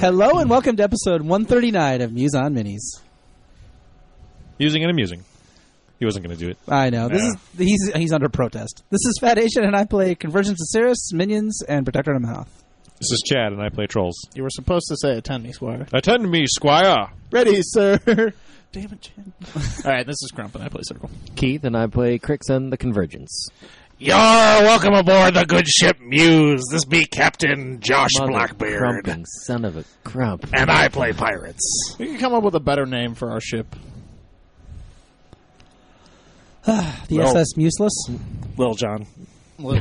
Hello and welcome to episode 139 of Muse on Minis. Using and amusing. He wasn't going to do it. I know. No. He's under protest. This is Fat Asian and I play Convergence of Cirrus, Minions, and Protector of Mouth. This is Chad, and I play Trolls. You were supposed to say attend me, Squire. Attend me, Squire. Ready, sir. Damn it, Chad. All right, this is Crump and I play Circle. Keith, and I play Crixen the Convergence. Yar, welcome aboard the good ship Muse. This be Captain Josh Mother Blackbeard. Crumping son of a crump. And I play pirates. We can come up with a better name for our ship. The SS Museless. Lil John. For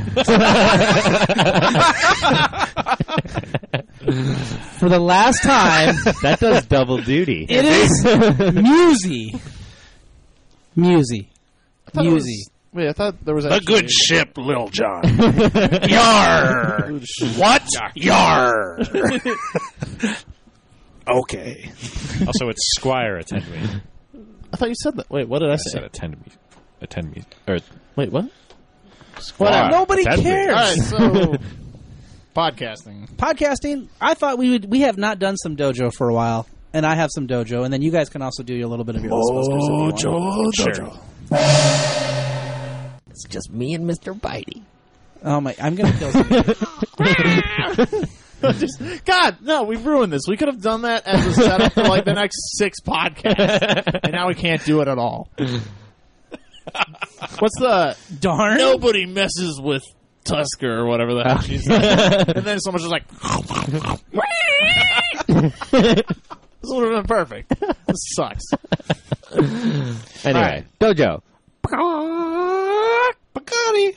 the last time, That does double duty. it is Musey. Musey. Wait, I thought there was The actually... good ship Lil John. Yar. What? Yar. Okay. Also, it's Squire, attend me. I thought you said that. Wait, what did I I say? said attend me. Attend me. Or, Wait, what? Squire. Nobody attend me. cares. All right, so... podcasting. Podcasting, I thought we have not done some dojo for a while, and I have some dojo, and then you guys can also do a little bit of your Dojo. It's just me and Mr. Bitey. Oh my, I'm going to kill somebody. God, no, we've ruined this. We could have done that as a setup for like the next 6 podcasts, and now we can't do it at all. What's the... Darn. Nobody messes with Tusker or whatever the hell she said. And then someone's just like... This would have been perfect. This sucks. Anyway, Dojo. Bugatti.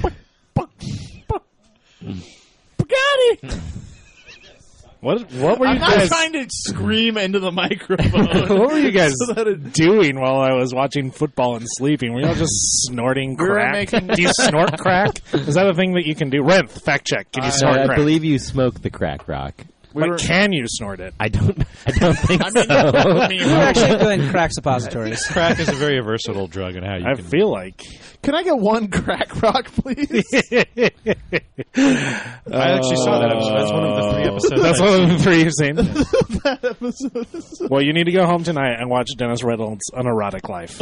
Bugatti. What were you I'm not guys... trying to scream into the microphone. What were you guys So that it- Doing while I was watching football and sleeping? Were y'all just snorting We were crack? making- Do you snort crack? Is that a thing that you can do? Renth, fact check. Can you snort I crack? believe you smoke the crack rock. But can you snort it? I don't think I mean, so. I mean, We're actually doing crack supposatories. Crack is a very versatile drug in how you I can... feel like. can I get one crack rock, please? I actually saw that episode. That's one of the 3 episodes. That's I've one of seen. the 3 you've seen. Well, you need to go home tonight and watch Dennis Reynolds' Unerotic Life.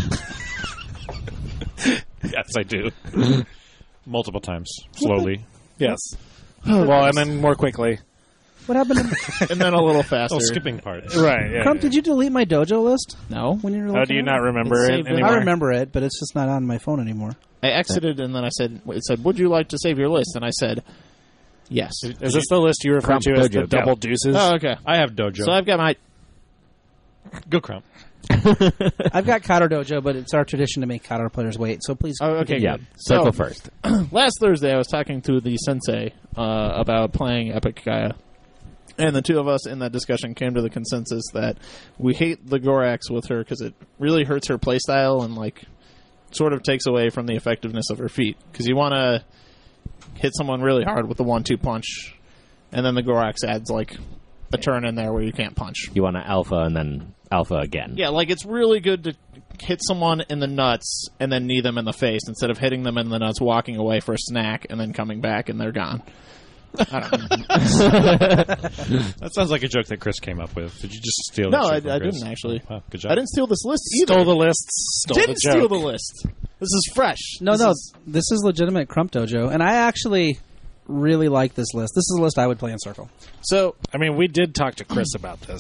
Yes, I do. Multiple times. Slowly. Yes. Well, and then more quickly. What happened to And then a little faster. Oh, skipping parts. Right. Yeah. Crump? Did you delete my dojo list No. when you were Oh, looking do you at not it? remember It's it saved in- anymore? I remember it, but it's just not on my phone anymore. I exited and then I said, it said, would you like to save your list? And I said, yes. Is this the list you refer Crump to as Dojo, the double go. deuces? Oh, okay. I have Dojo. So I've got my... Go Crump. I've got Kado Dojo, but it's our tradition to make Kado players wait, so please. Oh, okay, Yeah, good. circle So, first. last Thursday I was talking to the sensei about playing Epic Gaia. And the two of us in that discussion came to the consensus that we hate the Gorax with her because it really hurts her playstyle and, like, sort of takes away from the effectiveness of her feat. Because you want to hit someone really hard with the 1-2 punch, and then the Gorax adds, like, a turn in there where you can't punch. You want to alpha and then alpha again. Yeah, like, it's really good to hit someone in the nuts and then knee them in the face instead of hitting them in the nuts, walking away for a snack, and then coming back and they're gone. I don't know. That sounds like a joke that Chris came up with. Did you just steal No, that shit from I Chris? didn't, actually. Wow, good job. I didn't steal this list either. Stole the list. Stole Didn't the joke. steal the list. This is fresh. No, This this is- is legitimate Crump Dojo, and I actually really like this list. This is a list I would play in Circle. So, I mean, we did talk to Chris about this.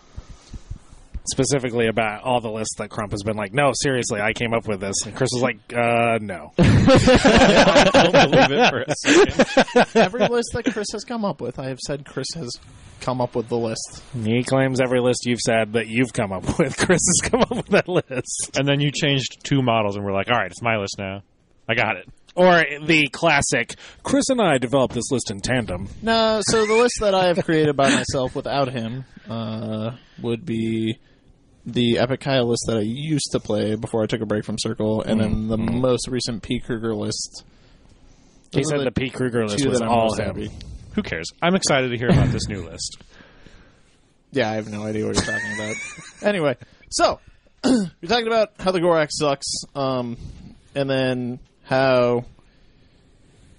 Specifically about all the lists that Crump has been like, no, seriously, I came up with this. And Chris was like, no. I don't believe it for a second. every list that Chris has come up with, I have said Chris has come up with the list. He claims every list you've said that you've come up with, Chris has come up with that list. And then you changed 2 models and we're like, all right, it's my list now. I got it. Or the classic, Chris and I developed this list in tandem. No, so the list that I have created by myself without him would be the Epic Gaia list that I used to play before I took a break from Circle, and then the most recent P. Kruger list. He Those are said the P. Kruger list two was that I'm all most him. happy. Who cares? I'm excited to hear about this new list. Yeah, I have no idea what you're talking about. Anyway, so you're talking about how the Gorax sucks, and then how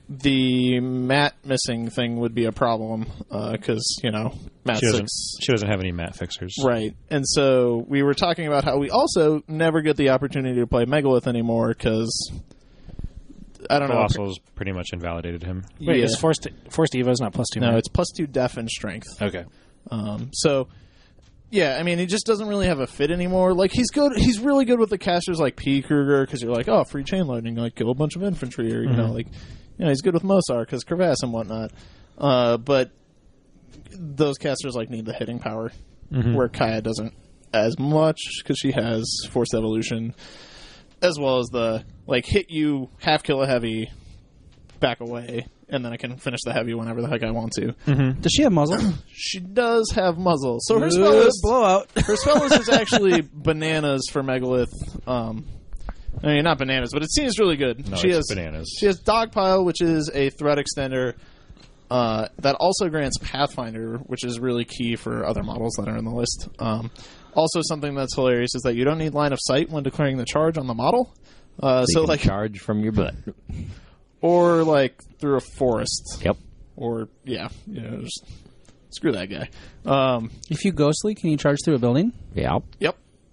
the mat missing thing would be a problem because mat 6. She doesn't have any mat fixers. Right. And so we were talking about how we also never get the opportunity to play Megalith anymore because, I don't know. Colossal's pretty much invalidated him. Wait, Yeah. is Forced Evo's not +2? No, right? it's +2 def and strength. Okay. So, yeah, I mean, he just doesn't really have a fit anymore. Like, he's good. He's really good with the casters like P. Kruger because you're like, oh, free chain lightning, like, kill a bunch of infantry. Or, he's good with Mosar because Crevasse and whatnot. But those casters, like, need the hitting power, where Kaya doesn't as much because she has Forced Evolution, as well as the, like, hit you, half kill a heavy, back away, and then I can finish the heavy whenever the heck I want to. Does she have muzzle? She does have muzzle. So her spell list, blowout. her spell list is actually bananas for Megalith. I mean, not bananas, but it seems really good. No, She it's has bananas. She has Dogpile, which is a threat extender that also grants Pathfinder, which is really key for other models that are in the list. Also, something that's hilarious is that you don't need line of sight when declaring the charge on the model. So you can like, charge from your butt. or like through a forest. Yep. Or just screw that guy. If you ghostly, can you charge through a building? Yeah. Yep.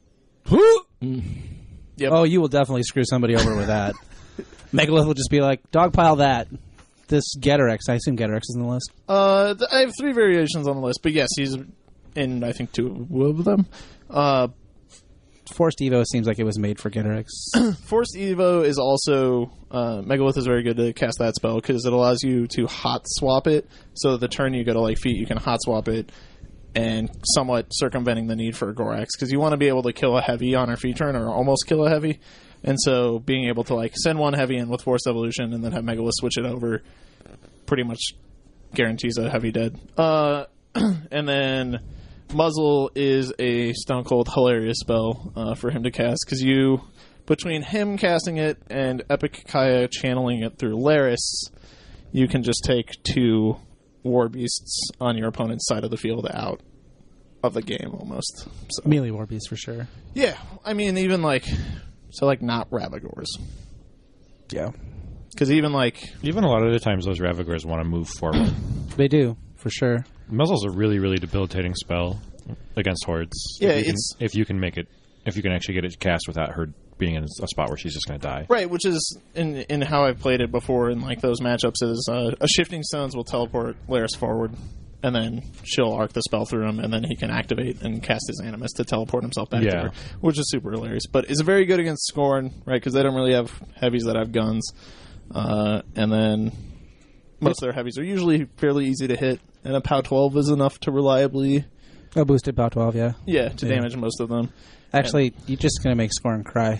Yep. Oh, you will definitely screw somebody over with that. Megalith will just be like, dogpile that. This Getarex, I assume Getarex is in the list. I have 3 variations on the list, but yes, he's in, I think, 2 of them. Forced Evo seems like it was made for Getarex. Forced Evo is also... Megalith is very good to cast that spell because it allows you to hot swap it. So the turn you go to like feet, you can hot swap it and somewhat circumventing the need for a Gorax because you want to be able to kill a heavy on her feet turn or almost kill a heavy. And so being able to like send one heavy in with Forced Evolution and then have Megalith switch it over pretty much guarantees a heavy dead. And then Muzzle is a stone cold hilarious spell for him to cast because between him casting it and Epic Kaya channeling it through Laris, you can just take 2 War Beasts on your opponent's side of the field out of the game almost. So, Melee War Beast for sure. yeah, I mean even not Ravagors. Yeah. Because even a lot of the times those Ravagors want to move forward. They do, for sure. Muzzle's a really, really debilitating spell against hordes. Yeah, if you can actually get it cast without her being in a spot where she's just going to die. Right, which is in how I've played it before in like those matchups is a Shifting Stones will teleport Laris forward, and then she'll arc the spell through him, and then he can activate and cast his Animus to teleport himself back to her, which is super hilarious. But it's very good against Scorn, right? Because they don't really have heavies that have guns, and then most of their heavies are usually fairly easy to hit, and a POW 12 is enough to reliably A boosted POW 12, yeah. damage most of them. Actually, you're just going to make Scorn cry.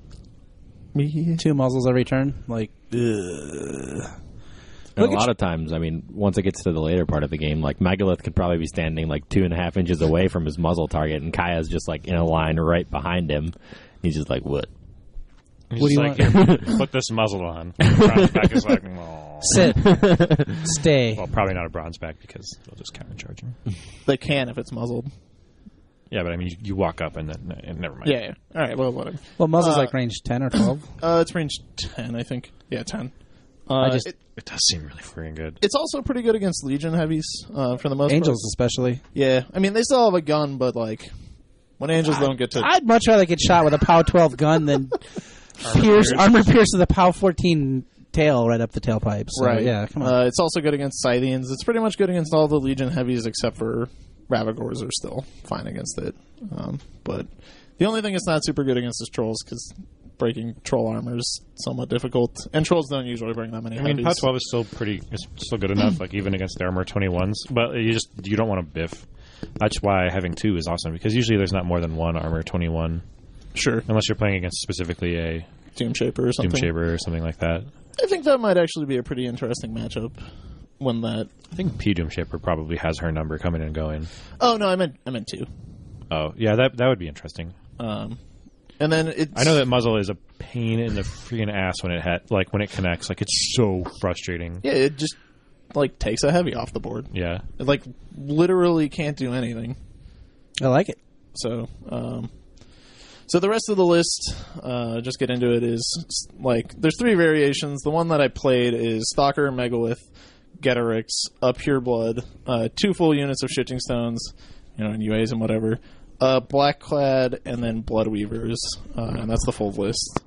2 muzzles every turn? Like, ugh. And a lot of times, I mean, once it gets to the later part of the game, like Megalith could probably be standing like 2.5 inches away from his muzzle target, and Kaya's just like in a line right behind him. He's just like, what? What do you want? Here, put this muzzle on. Bronze back is like, aww. Sit. Stay. Well, probably not a bronze back because they'll just countercharge him. They can if it's muzzled. Yeah, but I mean, you walk up and then never mind. Yeah. All right. Well, whatever. Well, muzzle's like range 10 or 12. It's range 10, I think. Yeah, 10. It does seem really freaking good. It's also pretty good against Legion heavies for the most Angels, part. especially. Yeah. I mean, they still have a gun, but like when Angels don't get to. I'd much rather get shot with a POW 12 gun than armor pierce with a POW 14 tail right up the tailpipe. So, right. Yeah, come on. It's also good against Scythians. It's pretty much good against all the Legion heavies except for Ravagors are still fine against it. But the only thing it's not super good against is Trolls because breaking Troll armor is somewhat difficult. And Trolls don't usually bring that many I mean, heavies. POW 12 is still good enough, like even against the armor 21s. But you don't want to biff. That's why having 2 is awesome because usually there's not more than 1 armor 21. Sure. Unless you're playing against specifically a Doomshaper or something. Doomshaper or something like that. I think that might actually be a pretty interesting matchup. When that, I think P Doomshaper probably has her number coming and going. Oh no, I meant 2. Oh yeah, that would be interesting. And then I know that muzzle is a pain in the freaking ass when when it connects. Like it's so frustrating. Yeah, it just like takes a heavy off the board. Yeah, It like literally can't do anything. I like it. So, So the rest of the list, just get into it, is like there's 3 variations. The one that I played is Stalker, Megalith, Getorix, a Pureblood, 2 full units of Shifting Stones, and UAs and whatever, Blackclad, and then Bloodweavers, and that's the full list.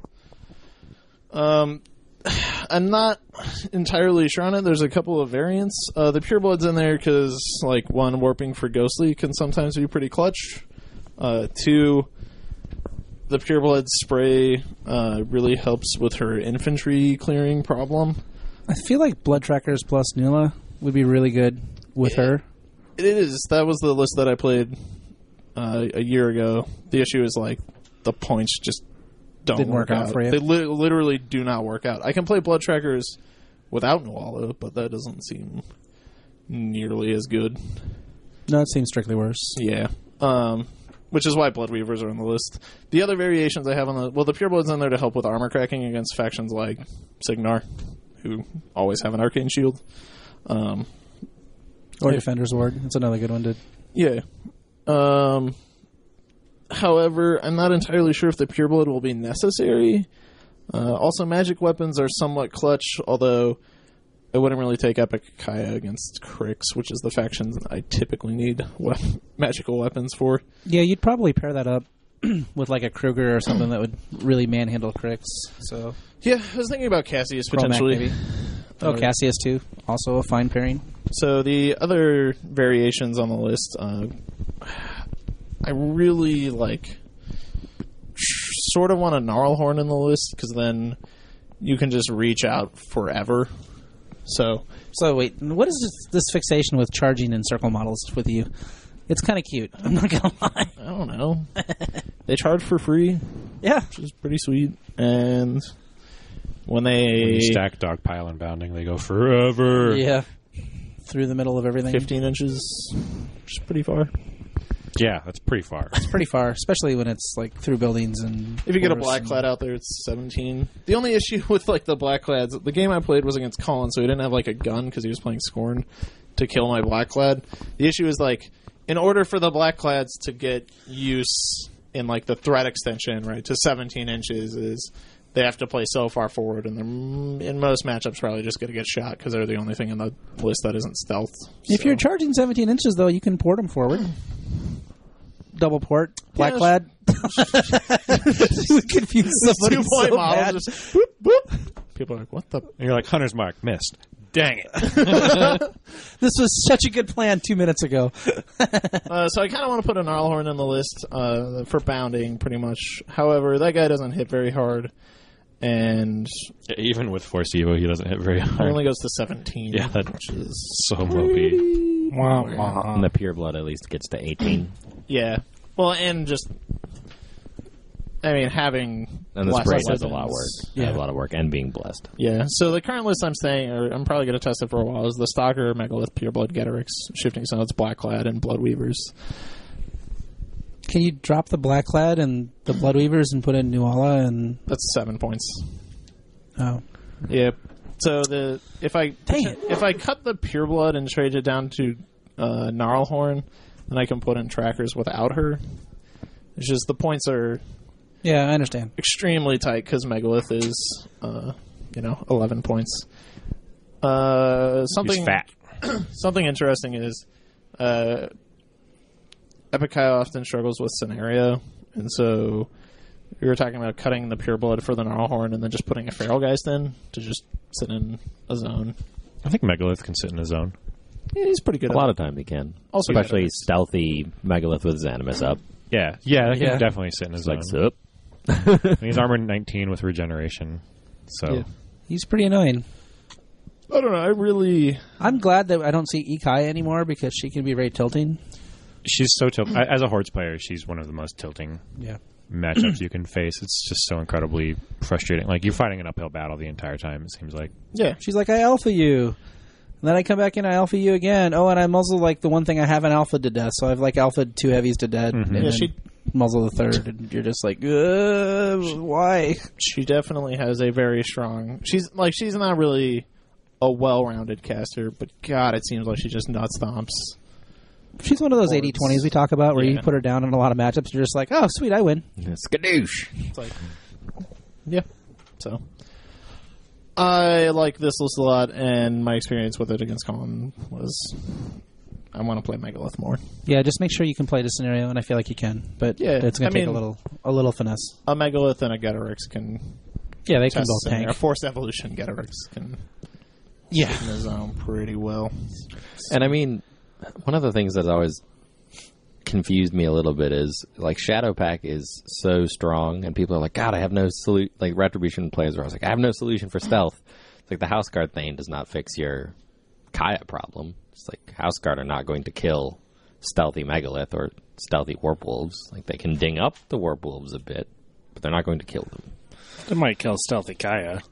I'm not entirely sure on it. There's a couple of variants. The Pureblood's in there because, like, 1, warping for Ghostly can sometimes be pretty clutch. 2, the Pureblood spray really helps with her infantry clearing problem. I feel like Blood Trackers plus Nula would be really good with her. It is. That was the list that I played a year ago. The issue is, like, the points just didn't work out for you. They literally do not work out. I can play Blood Trackers without Nuala, but that doesn't seem nearly as good. No, it seems strictly worse. Yeah. Which is why Bloodweavers are on the list. The other variations I have on the Pureblood's in there to help with armor cracking against factions like Signar, who always have an arcane shield. Or Defender's Ward. That's another good one to... Yeah. However, I'm not entirely sure if the Pureblood will be necessary. Also, magic weapons are somewhat clutch, although I wouldn't really take Epic Kaya against Krix, which is the faction I typically need magical weapons for. Yeah, you'd probably pair that up with like a Kruger or something that would really manhandle Krix. So yeah, I was thinking about Cassius potentially. Maybe. Oh, Cassius too. Also a fine pairing. So the other variations on the list, I really sort of want a Gnarlhorn in the list because then you can just reach out forever. So wait, what is this fixation with charging in circle models with you? It's kind of cute. I'm not gonna lie. I don't know. They charge for free. Yeah, which is pretty sweet. And when you stack Dogpile and Bounding, they go forever. Yeah, through the middle of everything. 15 inches, which is pretty far. Yeah, that's pretty far. It's pretty far, especially when it's like through buildings and. If you get a Blackclad out there, it's 17. The only issue with like the Blackclads, the game I played was against Colin, so he didn't have like a gun because he was playing Scorn to kill my Blackclad. The issue is like, in order for the Blackclads to get use in like the threat extension, right, to 17 inches, is they have to play so far forward, and they're in most matchups probably just going to get shot because they're the only thing in the list that isn't stealth. If you're charging 17 inches, though, you can port them forward. Double port, Blackclad. You would confuse somebody 2-point so model, bad. just boop, boop. People are like, what the? And you're like, Hunter's Mark, missed. Dang it. This was such a good plan 2 minutes ago. So I kind of want to put a Gnarlhorn in the list for Bounding, pretty much. However, that guy doesn't hit very hard. And even with Force Evo, he doesn't hit very hard. He only goes to 17. Yeah, which is so mopey. And the Pureblood at least gets to 18. Yeah. Well, and just, I mean, having... And the spray does a lot of work. Yeah. A lot of work, and being blessed. Yeah. So the current list I'm saying, or I'm probably going to test it for a while, is the Stalker, Megalith, Pureblood, Getorix, Shifting Stones, Blackclad, and Bloodweavers. Can you drop the Blackclad and the Bloodweavers and put in Nuala and... That's 7 points. Oh. Yep. So if I Dang it. cut the Pureblood and trade it down to Gnarlhorn, then I can put in trackers without her. It's just the points are Yeah, I understand. extremely tight because Megalith is 11 points. Something He's fat. Something interesting is Epic Kaya often struggles with scenario, and so we were talking about cutting the Pureblood for the Gnarlhorn and then just putting a Feral Geist in to just sit in a zone. I think Megalith can sit in his zone. Yeah, he's pretty good A lot of time he can. Also Especially Getorix. stealthy Megalith with Xanimus up. Yeah, that Yeah. can definitely sit in his It's zone. like, sup? And he's armor 19 with regeneration. So Yeah. He's pretty annoying. I don't know. I'm glad that I don't see Ikai anymore because she can be very tilting. she's so tilting. As a Hordes player, she's one of the most tilting Yeah. matchups you can face. It's just so incredibly frustrating. Like, you're fighting an uphill battle the entire time, it seems like. Yeah. She's like, I alpha you. And then I come back in, I alpha you again. Oh, and I muzzle like the one thing I haven't alphaed to death. So I've like alphaed 2 heavies to death. Mhm. And Yeah, then she- muzzle the 3rd. And you're just like, why? She definitely has a very strong... She's not really a well-rounded caster, but God, it seems like she just nut stomps. She's one of those 80-20s we talk about where you put her down in a lot of matchups. You're just like, oh, sweet, I win. Skadoosh. It's like, yeah. So, I like this list a lot, and my experience with it against Colin was I want to play Megalith more. Yeah, just make sure you can play the scenario, and I feel like you can. But it's going to take a little finesse. A Megalith and a Getorix can... Yeah, they can both tank. A Forced Evolution Getorix can... Yeah. In the zone pretty well. And I mean, one of the things that's always confused me a little bit is like Shadow Pack is so strong, and people are like, God, I have no solution. Like Retribution players are always like, I have no solution for stealth. It's like the House Guard thing does not fix your Kaya problem. It's like House Guard are not going to kill stealthy Megalith or stealthy Warp Wolves. Like they can ding up the Warp Wolves a bit, but they're not going to kill them. They might kill stealthy Kaya.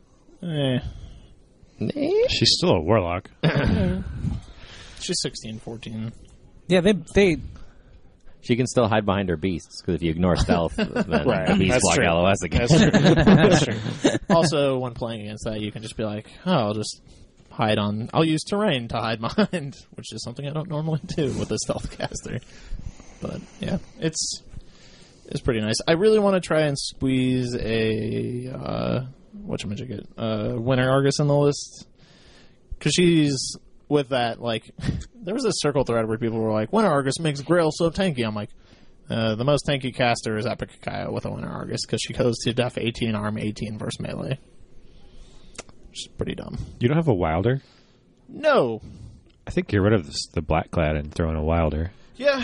She's still a warlock. She's 16-14. Yeah, they She can still hide behind her beasts, because if you ignore stealth, then the beasts That's block true. LOS again. That's true. Also, when playing against that, you can just be like, oh, I'll just hide on... I'll use terrain to hide behind, which is something I don't normally do with a stealth caster. But, yeah, it's pretty nice. I really want to try and squeeze a... whatchamajigget? Winter Argus in the list. Because she's... With that, like, there was a circle thread where people were like, Winter Argus makes Grail so tanky. I'm like, the most tanky caster is Epic Kaya with a Winter Argus because she goes to def 18, arm 18 versus melee. Which is pretty dumb. You don't have a Wilder? No. I think get rid of the Blackclad and throw in a Wilder. Yeah,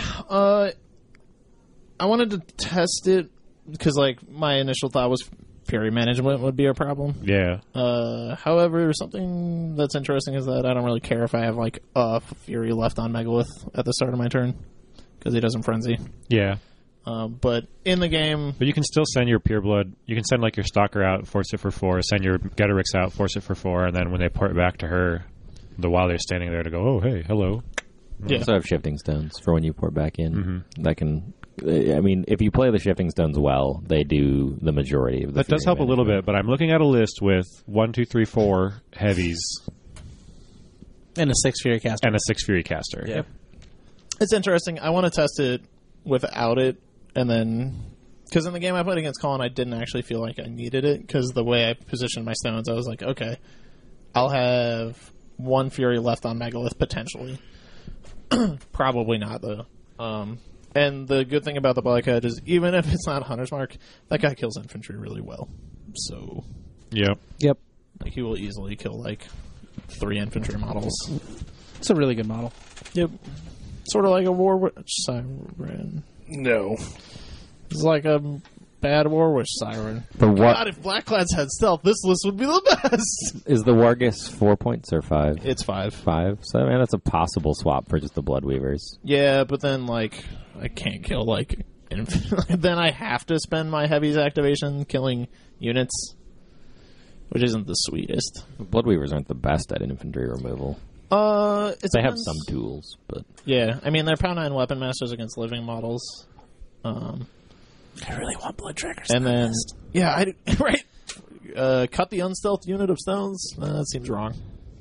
I wanted to test it because, like, my initial thought was Fury management would be a problem. Yeah. However, something that's interesting is that I don't really care if I have like a Fury left on Megalith at the start of my turn because he doesn't frenzy. Yeah. But in the game, But you can still send your Pureblood. You can send like your Stalker out, force it for 4. Send your Getorix out, force it for 4, and then when they port it back to her, the Wilder's standing there to go, oh hey, hello. yeah. Also have Shifting Stones for when you port back in. Mm-hmm. That can... I mean, if you play the Shifting Stones well, they do the majority of the... That does help a little bit, but I'm looking at a list with 1, 2, 3, 4 heavies and a 6 Fury caster. and a 6 Fury caster. Yep. It's interesting. I want to test it without it, and then because in the game I played against Colin, I didn't actually feel like I needed it because the way I positioned my stones, I was like, okay, I'll have 1 Fury left on Megalith potentially. Probably not though. And the good thing about the Black Hedge is even if it's not Hunter's Mark, that guy kills infantry really well. So, Yep. Yep. like, he will easily kill, like, 3 infantry models. It's a really good model. Yep. Sort of like a War Witch Siren. No. It's like a bad War Witch Siren. The God, if Blackclads had stealth, this list would be the best! Is the Wargus 4 points or 5? It's 5. 5? So, man, that's a possible swap for just the Bloodweavers. Yeah, but then, like, I can't kill, like... then I have to spend my heavies activation killing units, which isn't the sweetest. Bloodweavers aren't the best at infantry removal. They have some tools, but... Yeah, I mean, they're Pound 9 Weapon Masters against living models. I really want Blood Trackers. And then... Yeah, right. Cut the unstealth unit of stones? That seems wrong.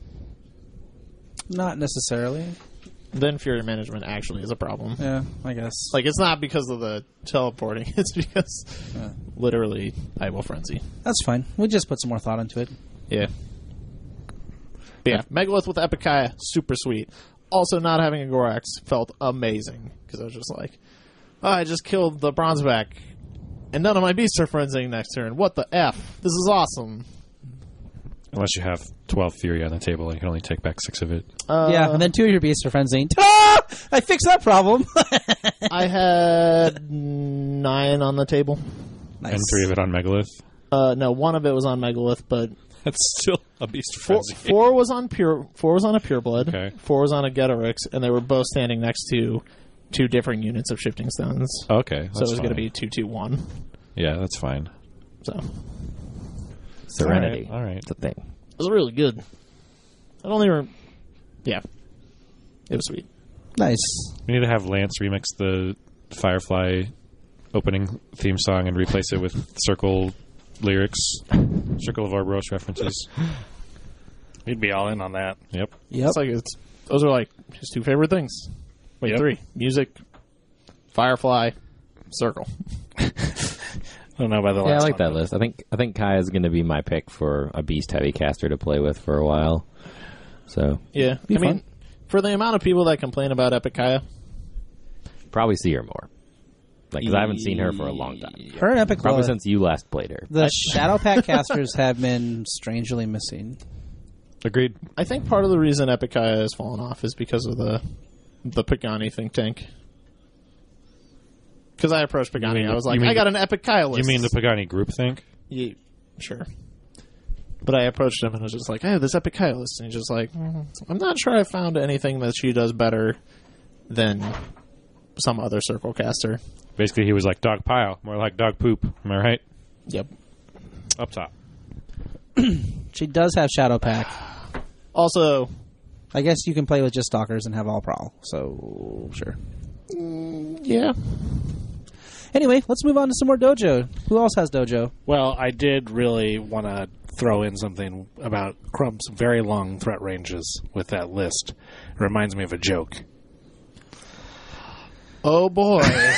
Not necessarily. Then Fury management actually is a problem. Yeah, I guess. Like, it's not because of the teleporting. It's because, literally, I will frenzy. That's fine. We just put some more thought into it. Yeah. But yeah, Megalith with Epic Kaya, super sweet. Also, not having a Gorax felt amazing. Because I was just like, oh, I just killed the Bronzeback. And none of my beasts are frenzying next turn. What the F? This is awesome. Unless you have 12 Fury on the table, and you can only take back 6 of it. Yeah, and then 2 of your beasts are frenzying. Ah! I fixed that problem. I had 9 on the table. Nice. And 3 of it on Megalith. No, 1 of it was on Megalith, but That's still a beast four was on a Pureblood. Okay. 4 was on a Getorix, and they were both standing next to 2 different units of Shifting Stones. Okay. So it was going to be 2-2-1. Yeah, that's fine. So it Serenity. All right. It's a thing. was really good. I don't even... Yeah. It was sweet. Nice. We need to have Lance remix the Firefly opening theme song and replace it with Circle lyrics, Circle of Ouroboros references. We'd be all in on that. Yep. Yep. It's like those are like his 2 favorite things. Wait, Yep. 3. Music, Firefly, Circle. I don't know about the last Yeah, I like one. that list. I think Kai is going to be my pick for a beast heavy caster to play with for a while. So Yeah. Be I mean, fun. for the amount of people that complain about Epic Kaya, probably see her more. Because I haven't seen her for a long time. Her and Epic Probably Loa, since you last played her. the Shadow Pack casters have been strangely missing. Agreed. I think part of the reason Epic Kaya has fallen off is because of the Pagani think tank. Because I approached Pagani, mean I was the- like, you mean I got the- an Epic Kaya list. You mean the Pagani groupthink? Yeah, sure. But I approached him and was just like, I have this Epic Kaya list. And he's just like, I'm not sure I found anything that she does better than some other circle caster. Basically, he was like dog pile, more like dog poop. Am I right? Yep. Up top. She does have Shadow Pack. Also, I guess you can play with just Stalkers and have all prowl. So, sure. yeah. Anyway, let's move on to some more Dojo. Who else has Dojo? Well, I did really want to throw in something about Crump's very long threat ranges with that list. It reminds me of a joke. Oh, boy.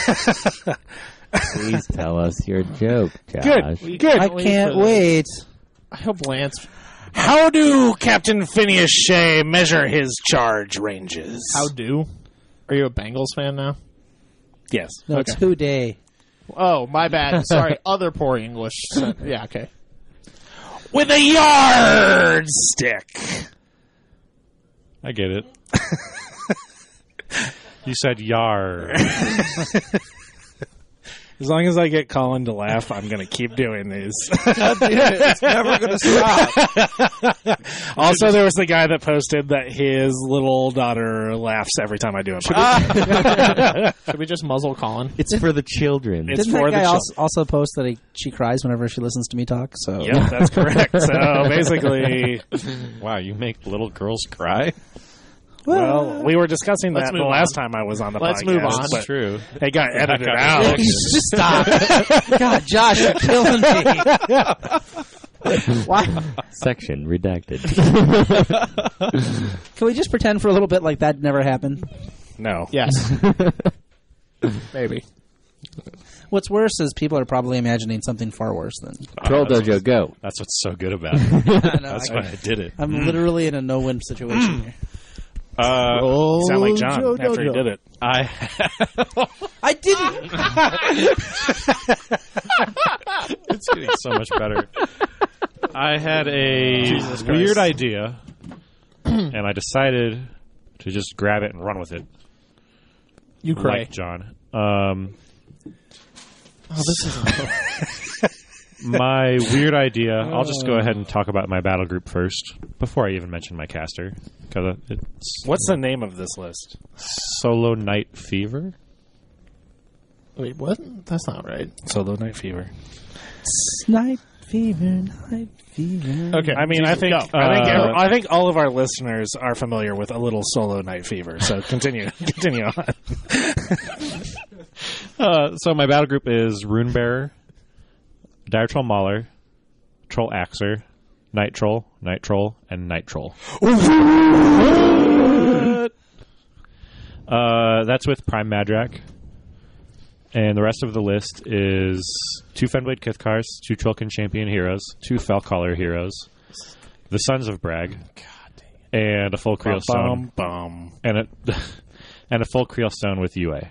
Please tell us your joke, Josh. Good, good. I can't wait. I hope Lance... How do Captain Phineas Shea measure his charge ranges? How do? Are you a Bengals fan now? Yes. No, it's Who Day. Oh, my bad. Sorry, other poor English. Yeah, okay. With a yardstick. I get it. You said yar. As long as I get Colin to laugh, I'm going to keep doing these. It's never going to stop. Also, there was the guy that posted that his little daughter laughs every time I do it. Should we just muzzle Colin? It's for the children. It's Didn't for that the guy children. also post that she cries whenever she listens to me talk? So Yep, that's correct. So basically, Wow, you make little girls cry? well, we were discussing Let's that the move last on. time I was on the Let's podcast. move on. But True. it got edited got out. edited. Just stop. God, Josh, you're killing me. Why? Section redacted. Can we just pretend for a little bit like that never happened? No. Yes. Maybe. What's worse is people are probably imagining something far worse than. Troll Dojo, go. That's what's so good about it. I know, That's why I did it. I'm literally in a no-win situation here. Sound like John Dojo. after he did it. I didn't. It's getting so much better. I had a weird idea, and I decided to just grab it and run with it. You cray. Like John. This is... My weird idea. I'll just go ahead and talk about my battle group first before I even mention my caster, because it's What's the name of this list? Solo Night Fever. Wait, what? That's not right. Solo Night Fever. Night fever, night fever. Okay. I mean, I think go. I think all of our listeners are familiar with a little Solo Night Fever. So continue on. So my battle group is Rune Bearer, Dire Troll Mauler, Troll Axer, Night Troll, and Night Troll. That's with Prime Madrak. And the rest of the list is 2 Fenblade Kithkars, 2 Trilkin Champion heroes, 2 Falcaller heroes, the Sons of Brag, and a full Creel Stone, Bum. and a full Creel Stone with UA.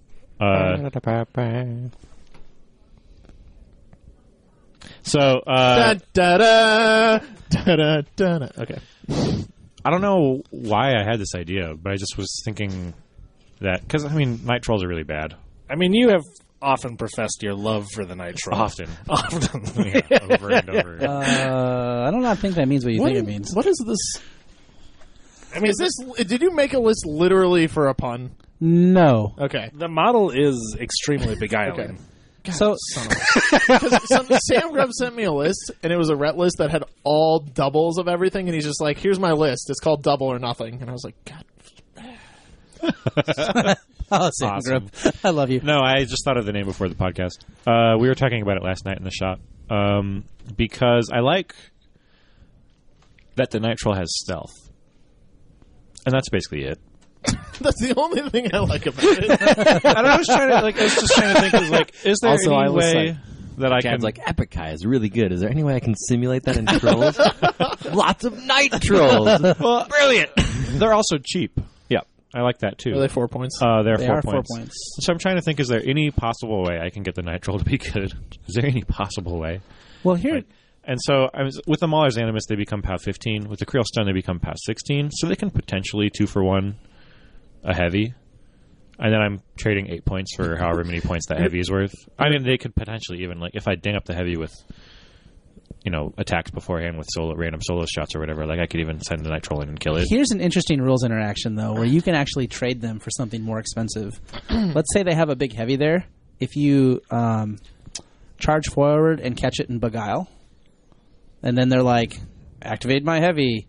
So Da, da, da, da, da, da, da. Okay. I don't know why I had this idea, but I just was thinking that because I mean, Night Trolls are really bad. I mean, you have often professed your love for the Night Troll. Often, Often. yeah, over and over. I don't think that means what you think it means. What is this? I mean, Is this? Did you make a list literally for a pun? No. Okay. the model is extremely beguiling. Okay. So Sam Grubb sent me a list, and it was a ret list that had all doubles of everything, and he's just like, "Here's my list. It's called Double or Nothing." And I was like, "God." Oh, Sam Awesome. Grub. I love you. No, I just thought of the name before the podcast. We were talking about it last night in the shop because I like that the Night Troll has stealth, and that's basically it. That's the only thing I like about it. I was just trying to think, is there Also, I any was way that I can Chad's like, Epic Kai is really good. Is there any way I can simulate that in trolls? Lots of night trolls. Well, brilliant. They're also cheap. Yeah, I like that too. Are they 4 points? They're They 4 are points. 4 points. So I'm trying to think: is there any possible way I can get the night troll to be good? Is there any possible way? Well, here, Right. And so with the Mauler's Animus, they become POW 15. With the Creel Stun, they become POW 16. So they can potentially 2-for-1 a heavy. And then I'm trading 8 points for however many points that heavy is worth. I mean, they could potentially even, if I ding up the heavy with, attacks beforehand with random solo shots or whatever, I could even send the night troll in and kill it. here's an interesting rules interaction, though, where you can actually trade them for something more expensive. Let's say they have a big heavy there. If you charge forward and catch it in Beguile, and then they're like, activate my heavy,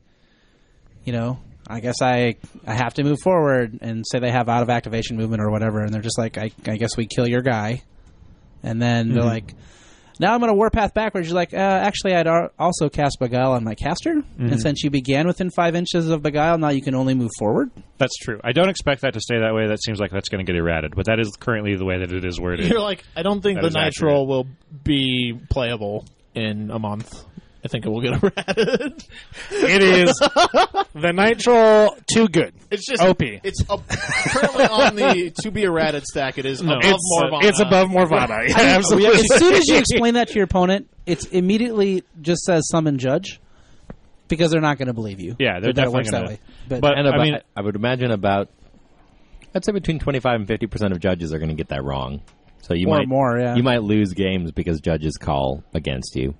I guess I have to move forward, and say they have out of activation movement or whatever, and they're just like, I guess we kill your guy. And then they're like, now I'm going to Warpath backwards. You're like, actually, I'd also cast Beguile on my caster, and since you began within 5 inches of Beguile, now you can only move forward. That's true. I don't expect that to stay that way. That seems like that's going to get errated, but that is currently the way that it is worded. You're like, I don't think That the is night troll will be playable in a month. I think it will get errated. It is the night troll too good. It's just OP. It's currently on the to be errated stack. It is above Morvana. It's above Morvana. Yeah, absolutely. As soon as you explain that to your opponent, it's immediately just says summon judge, because they're not going to believe you. Yeah, they're that it definitely works that gonna- way. But, but- And I mean- I would imagine I'd say between 25 and 50% of judges are going to get that wrong. So you Or might more, yeah. You might lose games because judges call against you.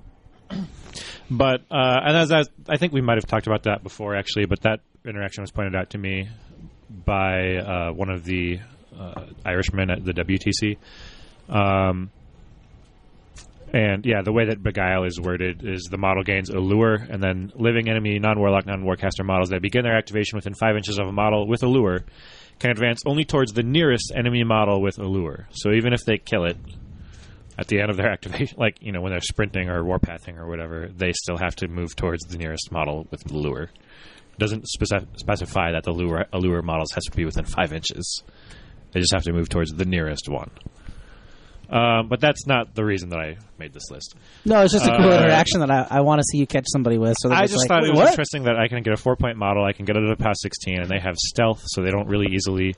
But and I think we might have talked about that before, actually. But that interaction was pointed out to me by one of the Irishmen at the WTC. And yeah, the way that Beguile is worded is the model gains Allure, and then living enemy, non-warlock, non-warcaster models that begin their activation within 5 inches of a model with Allure can advance only towards the nearest enemy model with Allure. So even if they kill it at the end of their activation, when they're sprinting or warpathing or whatever, they still have to move towards the nearest model with the lure. It doesn't specify that the allure models has to be within 5 inches. They just have to move towards the nearest one. But that's not the reason that I made this list. no, it's just a cool interaction that I want to see you catch somebody with. So I just thought it was what? interesting that I can get a 4-point model, I can get it to POW 16, and they have stealth, so they don't really easily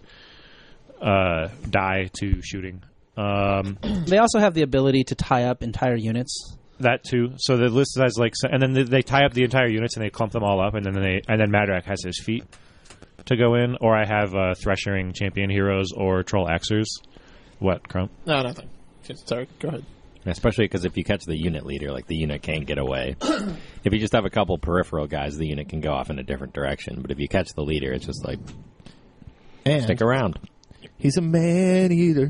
die to shooting. They also have the ability to tie up entire units. That too. So the list has and then they tie up the entire units and they clump them all up, and then Madrak has his feet to go in, or I have Threshering Champion Heroes or Troll Axers. What, Crump? No, nothing. Sorry, go ahead. Especially because if you catch the unit leader, the unit can't get away. If you just have a couple peripheral guys, the unit can go off in a different direction. But if you catch the leader, it's just stick around. He's a man eater.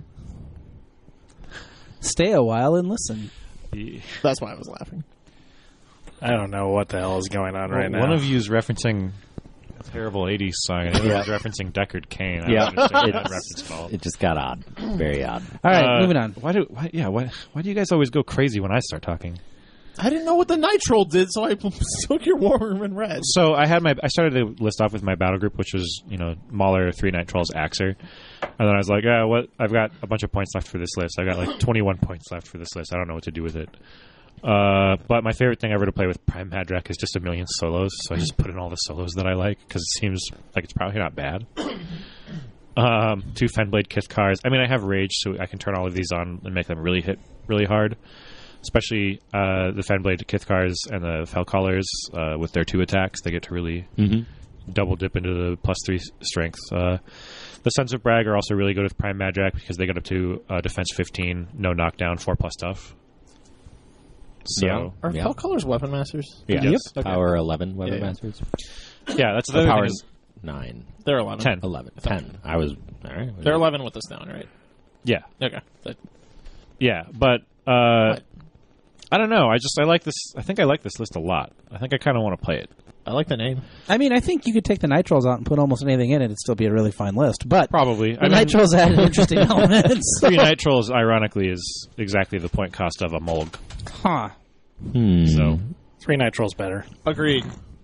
Stay a while and listen. That's why I was laughing. I don't know what the hell is going on right now. One of you is referencing a terrible 80s song, and the other is referencing Deckard Cain. I don't understand what that reference called. It just got odd. Very odd. All right, moving on. Why do you guys always go crazy when I start talking? I didn't know what the night troll did, so I took your War in red. So I started to list off with my battle group, which was Mauler, 3 Night Trolls, Axer, and then I was like, I've got a bunch of points left for this list. I've got 21 points left for this list. I don't know what to do with it. But my favorite thing ever to play with Prime Madrak is just a million solos. So I just put in all the solos that I like because it seems like it's probably not bad. 2 Fenblade Kithkars. I mean, I have Rage, so I can turn all of these on and make them really hit really hard. Especially the Fenblade Kithkars and the Felcallers with their 2 attacks. They get to really double dip into the +3 strength. The Sons of Bragg are also really good with Prime Madrak because they get up to defense 15, no knockdown, 4+ tough. So, Are Felcallers weapon masters? yeah. Yep. Okay. Power 11 weapon Yeah. masters. Yeah, that's the The other power thing is is 9. They're 11. 10. 11. 10. I was... All right. They're 11 with this down, right? Yeah. Okay. Yeah, but I don't know. I like this. I think I like this list a lot. I think I kind of want to play it. I like the name. I mean, I think you could take the night trolls out and put almost anything in it. It'd still be a really fine list. But Probably. the night trolls add interesting elements. 3 Night Trolls, ironically, is exactly the point cost of a Mulg. Huh. So 3 Night Trolls better. Agreed.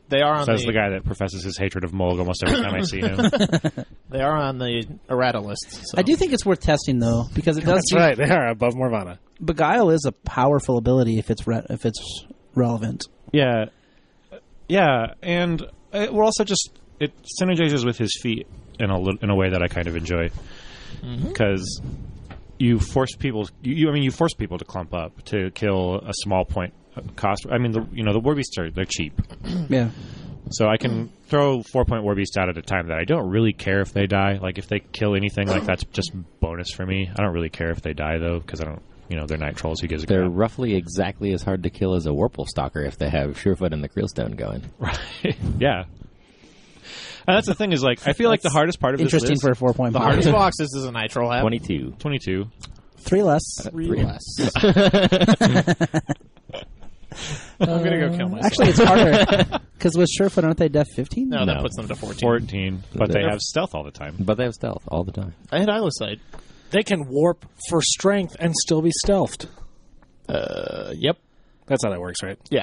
They are on Says the guy that professes his hatred of Mulg almost every time I see him. They are on the errata list. So. I do think it's worth testing though, because it does. That's right. They are above Morvana. Beguile is a powerful ability if it's relevant. Yeah, and we're also just it synergizes with his feet in a way that I kind of enjoy, because you force people. You force people to clump up to kill a small point cost. I mean, the war beasts they're cheap. Yeah. So I can throw 4-point war beast out at a time that I don't really care if they die. Like if they kill anything, like that's just bonus for me. I don't really care if they die though, because I don't. They're night trolls. Who gives a crap? They're roughly exactly as hard to kill as a Warpwolf Stalker if they have Surefoot and the Creelstone going. Right. Yeah. And that's the thing is, like, I feel like the hardest part of this Interesting list, for a 4-point. The hardest boxes does a Nitro have. 22. 3 less. 3 less. I'm going to go kill myself. Actually, it's harder because with Surefoot, aren't they def 15? No, that No. puts them to 14. 14, but they have stealth all the time. But they have stealth all the time. I had Eyeless-Sight. They can warp for strength and still be stealthed. Yep. That's how that works, right? Yeah.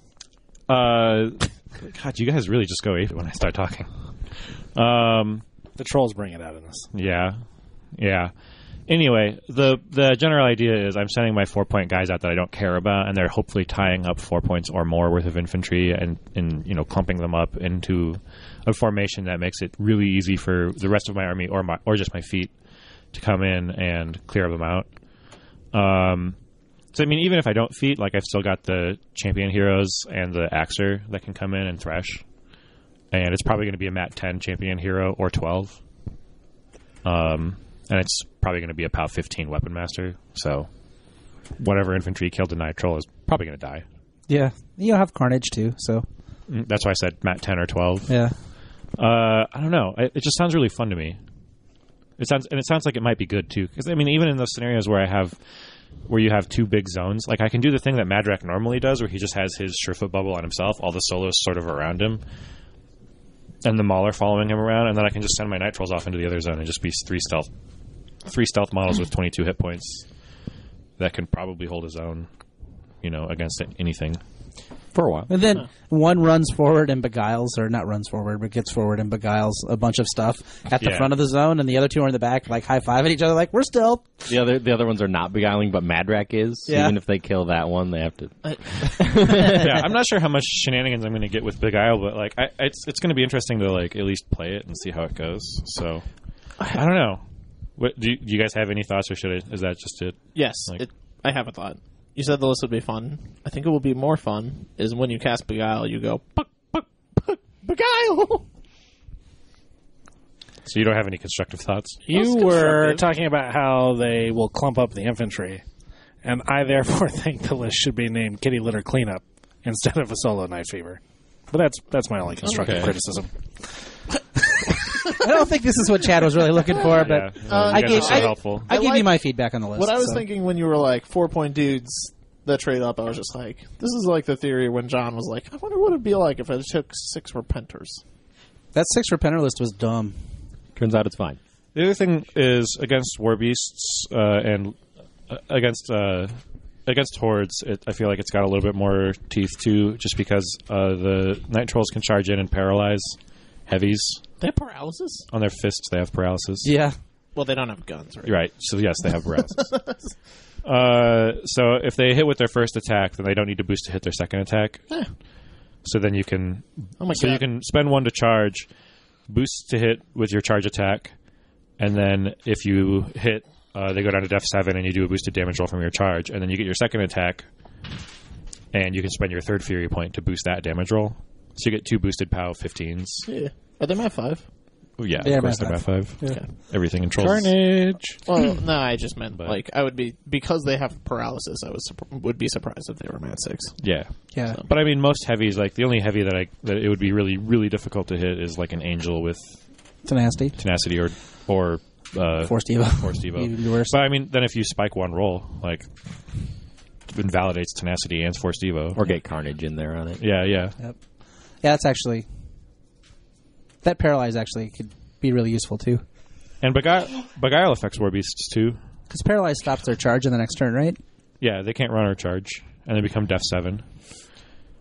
God, you guys really just go ape when I start talking. The trolls bring it out in this. Yeah. Anyway, the general idea is I'm sending my 4-point guys out that I don't care about, and they're hopefully tying up 4 points or more worth of infantry and clumping them up into a formation that makes it really easy for the rest of my army or just my feet to come in and clear them out. So I mean, even if I don't feat, like I've still got the champion heroes and the Axer that can come in and thresh, and it's probably going to be a Mat 10 champion hero or 12. And it's probably going to be a POW 15 weapon master. So whatever infantry killed a night troll is probably going to die. Yeah. You have Carnage too, so. That's why I said Mat 10 or 12. Yeah. I don't know. It just sounds really fun to me. It sounds like it might be good too. Because I mean, even in those scenarios where you have 2 big zones, like I can do the thing that Madrak normally does, where he just has his Surefoot bubble on himself, all the solos sort of around him, and the Mauler following him around, and then I can just send my night trolls off into the other zone and just be 3 stealth models with 22 hit points that can probably hold his own, against anything. For a while. And then one runs forward and beguiles, or not runs forward, but gets forward and beguiles a bunch of stuff at the front of the zone, and the other 2 are in the back, like high-fiving each other, like, we're stealth. The other ones are not beguiling, but Madrak is. Yeah. Even if they kill that one, they have to... Yeah, I'm not sure how much shenanigans I'm going to get with Beguile, but like it's going to be interesting to like at least play it and see how it goes. So I don't know. What do you guys have any thoughts, or is that just it? Yes. Like- I have a thought. You said the list would be fun. I think it will be more fun is when you cast Beguile, you go, Beguile! So you don't have any constructive thoughts? You were constructive. talking about how they will clump up the infantry, and I therefore think the list should be named Kitty Litter Cleanup instead of a solo Night Fever. But that's my only constructive criticism. I don't think this is what Chad was really looking for, but I guess so helpful. I gave like- you my feedback on the list. What I was so. thinking when you were like 4-point dudes that trade up, I was just like, this is like the theory when John was like, I wonder what it'd be like if I took 6 Repenters. That 6 repenter list was dumb. Turns out it's fine. The other thing is against war beasts and against hordes. I feel like it's got a little bit more teeth too, just because the night trolls can charge in and paralyze heavies They have paralysis? on their fists. They have paralysis. Yeah. Well, they don't have guns, right? You're right. So yes, they have paralysis. So if they hit with their first attack, then they don't need to boost to hit their second attack. Yeah. So then you can. Oh my So God. you can spend 1 to charge, boost to hit with your charge attack, and then if you hit, they go down to def 7, and you do a boosted damage roll from your charge, and then you get your second attack, and you can spend your 3rd Fury point to boost that damage roll. So you get 2 boosted POW 15s. Yeah. Are they Mat 5? Oh, yeah, They are of course Mat they're Mat 5. Okay. Everything in trolls. Carnage. Well, no, I just meant, But- like, I would be, because they have paralysis, I would be surprised if they were Mat 6. Yeah. Yeah. But I mean, most heavies, like the only heavy that it would be really, really difficult to hit is like an angel with Tenacity. tenacity or Force Evo. Force Evo. Even worse. But I mean, then if you spike 1 roll, like invalidates tenacity and Force Evo. Or get Carnage in there on it. Yeah. Yep. Yeah, that's actually... That Paralyze actually could be really useful, too. And Beguile affects war beasts too. Because Paralyze stops their charge in the next turn, right? Yeah, they can't run or charge, and they become def 7.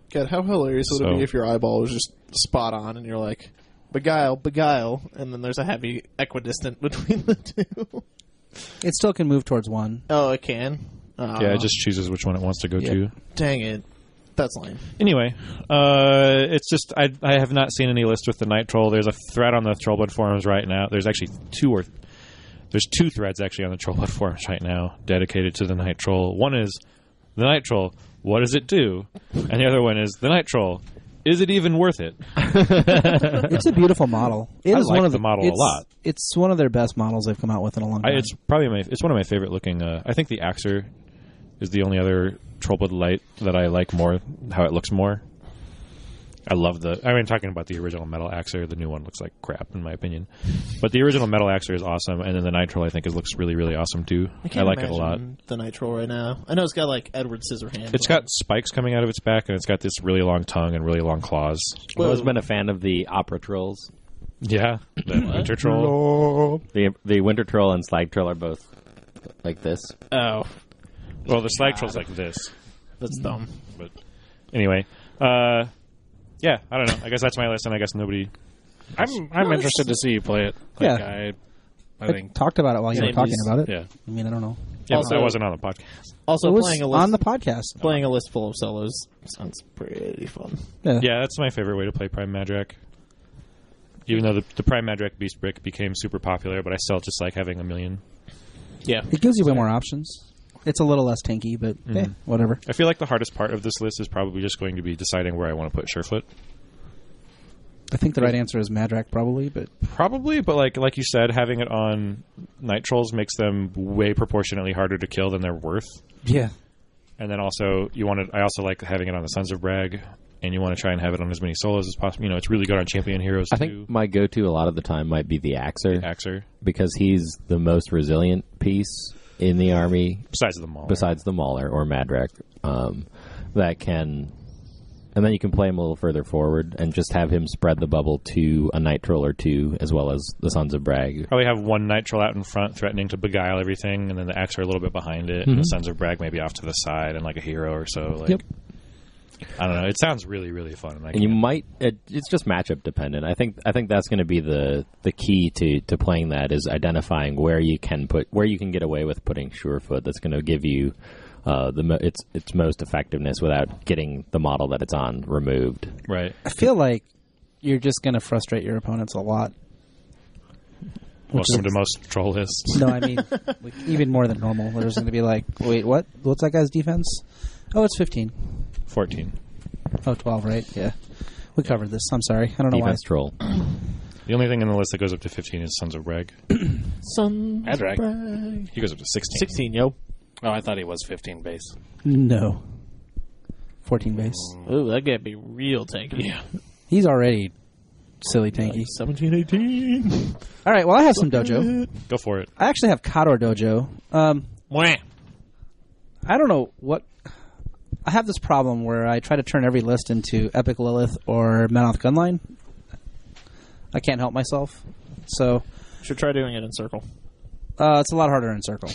God, how hilarious would it be if your eyeball was just spot on and you're like, beguile, and then there's a heavy equidistant between the two. It still can move towards one. Oh, it can? Yeah, it just chooses which one it wants to go to. Dang it. That's lame. Anyway, it's just I have not seen any list with the Night Troll. There's a thread on the Trollblood forums right now. There's actually there's two threads actually on the Trollblood forums right now dedicated to the Night Troll. One is the Night Troll, what does it do? And the other one is the Night Troll, is it even worth it? It's a beautiful model. I like the model a lot. It's one of their best models they've come out with in a long time. It's one of my favorite looking. I think the Axer is the only other Trollblood light that I like more. How it looks more. I love talking about the original Metal Axer. The new one looks like crap in my opinion, but the original Metal Axer is awesome, and then the Night Troll I think looks really really awesome too. I like it a lot. The Night Troll right now. I know it's got like Edward Scissorhands. It's got spikes coming out of its back, and it's got this really long tongue and really long claws. I've always been a fan of the Opera Trolls. Yeah, the Winter Troll. The Winter Troll and Slag Troll are both like this. Oh. Well, the Slag Troll's like this. That's dumb. But anyway, yeah, I don't know. I guess that's my list, and I guess nobody. I'm interested to see you play it. Yeah. I think talked about it while you were talking about it. Yeah. I mean, I don't know. Yeah, Also- I wasn't on the podcast. Also, It was playing a list on the podcast. playing a list full of solos sounds pretty fun. Yeah, that's my favorite way to play Prime Madrak. Even though the Prime Madrak Beast Brick became super popular, but I still just like having a million. Yeah. It gives you way more options. It's a little less tanky, but whatever. I feel like the hardest part of this list is probably just going to be deciding where I want to put Surefoot. I think the right answer is Madrak, probably, but Probably, but like you said, having it on Night Trolls makes them way proportionately harder to kill than they're worth. yeah. And then also, I also like having it on the Sons of Brag, and you want to try and have it on as many solos as possible. You know, it's really good on Champion Heroes too. I think my go-to a lot of the time might be the Axer, Axer, because he's the most resilient piece in the army, besides the Mauler, or Madrak, that can... And then you can play him a little further forward and just have him spread the bubble to a Night Troll or two, as well as the Sons of Brag. Probably have one Night Troll out in front, threatening to beguile everything, and then the Axer a little bit behind it, and the Sons of Brag maybe off to the side, and like a hero or so. Like, Yep. I don't know. It sounds really, really fun. And you might... it's just matchup dependent. I think that's going to be the key to playing that, is identifying where you can get away with putting Surefoot. That's going to give you its most effectiveness without getting the model that it's on removed. Right. I feel like you're just going to frustrate your opponents a lot. Welcome to most troll lists. No, I mean, like, even more than normal. They're just going to be like, wait, what? What's that guy's defense? Oh, it's 15. 14. Oh, 12, right? Yeah. We covered this. I'm sorry. I don't know Defense troll. The only thing in the list that goes up to 15 is Sons of Brag. Sons Madrak. of Brag. He goes up to 16. 16, yo. Oh, I thought he was 15 base. why. No. 14 base. Ooh, that could be real tanky. Yeah. He's already silly tanky. 17, 18. All right, well, I have some dojo. Go for it. I actually have Kador dojo. Wah. I don't know what... I have this problem where I try to turn every list into Epic Lilith or Menoth Gunline. I can't help myself. So... Should try doing it in circle. It's a lot harder in circle.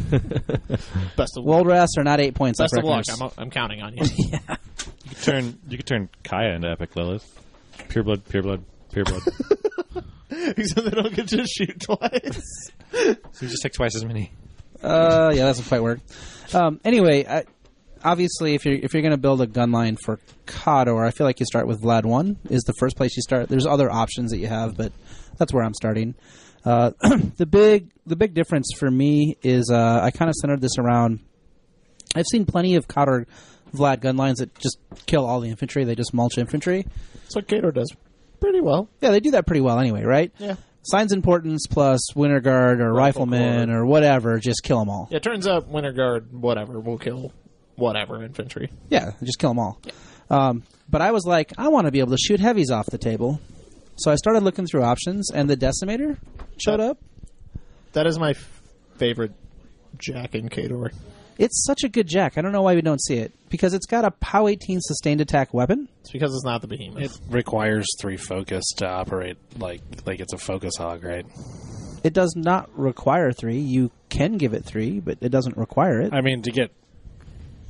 Best of luck. World Rest are not 8 points. Best like of luck. Reckoners. I'm counting on you. You could turn Kaya into Epic Lilith. Pure blood. Except they don't get to shoot twice. So you just take twice as many. Yeah, that doesn't quite work. Anyway, obviously, if you're going to build a gun line for Kador, I feel like you start with Vlad 1 is the first place you start. There's other options that you have, but that's where I'm starting. The big difference for me is I kind of centered this around. I've seen plenty of Kador Vlad gun lines that just kill all the infantry. They just mulch infantry. That's what Cato does pretty well. Yeah, they do that pretty well anyway, right? Yeah. Signs Importance plus Winter Guard or Rifleman or whatever, just kill them all. Yeah, it turns out Winter Guard, whatever, will kill whatever infantry. Yeah, just kill them all. Yeah. But I was like, I want to be able to shoot heavies off the table. So I started looking through options, and the Decimator showed up. That is my favorite Jack in Kador. It's such a good Jack. I don't know why we don't see it. Because it's got a POW 18 sustained attack weapon. It's because it's not the behemoth. It requires 3 focus to operate like it's a focus hog, right? It does not require 3. You can give it 3, but it doesn't require it. I mean, to get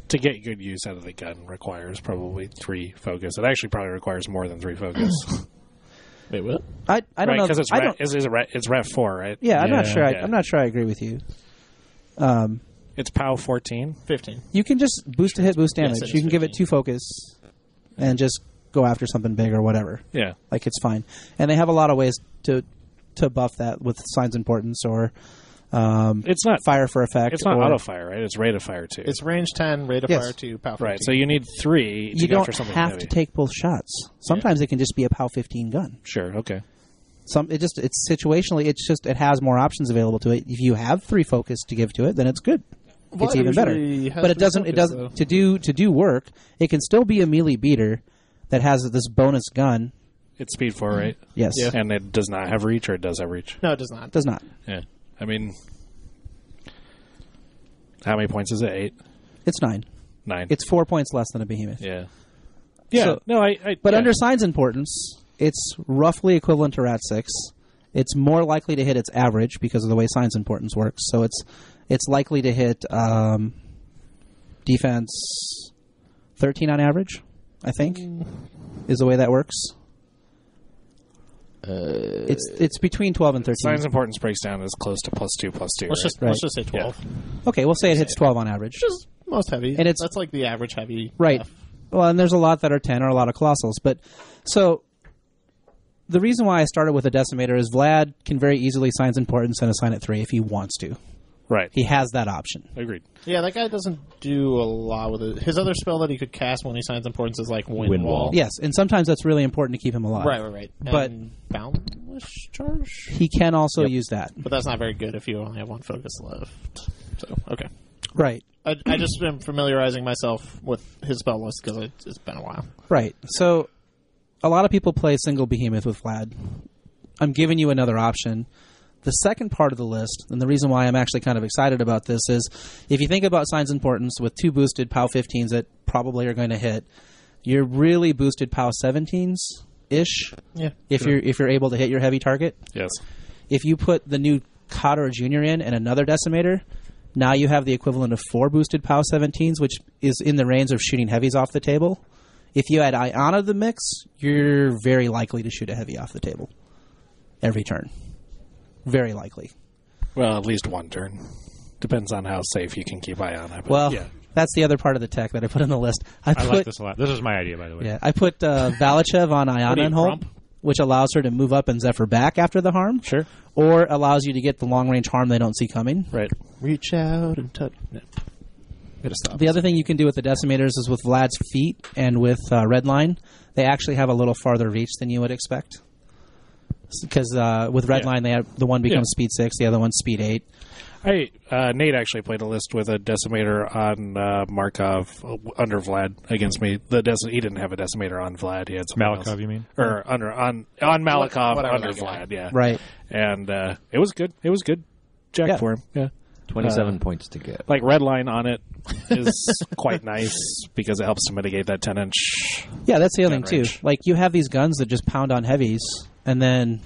to get good use out of the gun requires probably 3 focus. It actually probably requires more than 3 focus. Wait, what? I don't know. Because it's Rev 4, right? Yeah, I'm not Yeah. sure. I'm not sure I agree with you. It's POW 14. 15. You can just boost to hit, boost damage. Yes, it is You can give it 15. 2 focus and just go after something big or whatever. Yeah. Like, it's fine. And they have a lot of ways to buff that with Signs Importance or It's not Fire for Effect. It's not or, auto fire, right? It's rate of fire too. It's range 10, rate of Yes. fire 2, POW 15. right. So you need 3 to You go don't for something have heavy. to take both shots. Sometimes it can just be a POW 15 gun. Sure. Okay. It's situationally. It has more options available to it. If you have 3 focus to give to it, then it's good. It's even better. But it doesn't. To do work. It can still be a melee beater that has this bonus gun. It's speed 4, right? Yes. Yeah. And it does not have reach, or it does have reach. No, it does not. It does not. Yeah. I mean, how many points is it? 8, It's 9. 9. It's 4 points less than a behemoth. yeah. Yeah. So- no, But yeah. under Signs Importance, it's roughly equivalent to Rat 6. It's more likely to hit its average because of the way Signs Importance works. So it's likely to hit defense 13 on average, I think, is the way that works. It's between 12 and 13. Signs Importance breaks down as close to +2, +2. Let's Right? just say 12. Okay, we'll say it hits 12 on average. Just most heavy. And it's- that's like the average heavy. Right. F. Well, and there's a lot that are 10 or a lot of Colossals. But so the reason why I started with a Decimator is Vlad can very easily Signs Importance and assign it 3 if he wants to. Right. He has that option. Agreed. Yeah, that guy doesn't do a lot with it. His other spell that he could cast when he signs importance is like Wind Wind Wall. Wall. Yes, and sometimes that's really important to keep him alive. Right. But- And Boundless Charge? He can also use that. But that's not very good if you only have 1 focus left. So, okay. Right. I just been familiarizing myself with his spell list because it's been a while. Right. So a lot of people play single Behemoth with Vlad. I'm giving you another option. The second part of the list, and the reason why I'm actually kind of excited about this is if you think about Signs Importance with 2 boosted POW 15s that probably are going to hit, you're really boosted POW 17s ish Yeah. if you're able to hit your heavy target. Yes. If you put the new Cotter Jr. in and another Decimator, now you have the equivalent of 4 boosted POW 17s, which is in the range of shooting heavies off the table. If you add Ion to the mix, you're very likely to shoot a heavy off the table every turn. Very likely. Well, at least 1 turn. Depends on how safe you can keep eye on it. But Well, yeah. that's the other part of the tech that I put on the list. I I like this a lot. This is my idea, by the way. Yeah, I put Valachev on Iona do you, and Hold, Crump? which allows her to move up and Zephyr back after the harm, Sure. or allows you to get the long range harm they don't see coming. Right. Reach out and touch. No. Gotta stop. The other thing you can do with the Decimators is with Vlad's feet and with Redline, they actually have a little farther reach than you would expect. Because with Redline, they have the one becomes speed 6, the other one's speed 8. Nate actually played a list with a Decimator on Markov under Vlad against me. He didn't have a Decimator on Vlad. He had something Malikov, else. you mean? Or on Malikov Whatever under that guy. Vlad, yeah. Right. And it was good. It was good. Jack Yeah. for him, yeah. 27 points to go. Like red line on it is quite nice because it helps to mitigate that 10-inch. Yeah, that's the other thing, Gun too. range. Like, you have these guns that just pound on heavies, and then,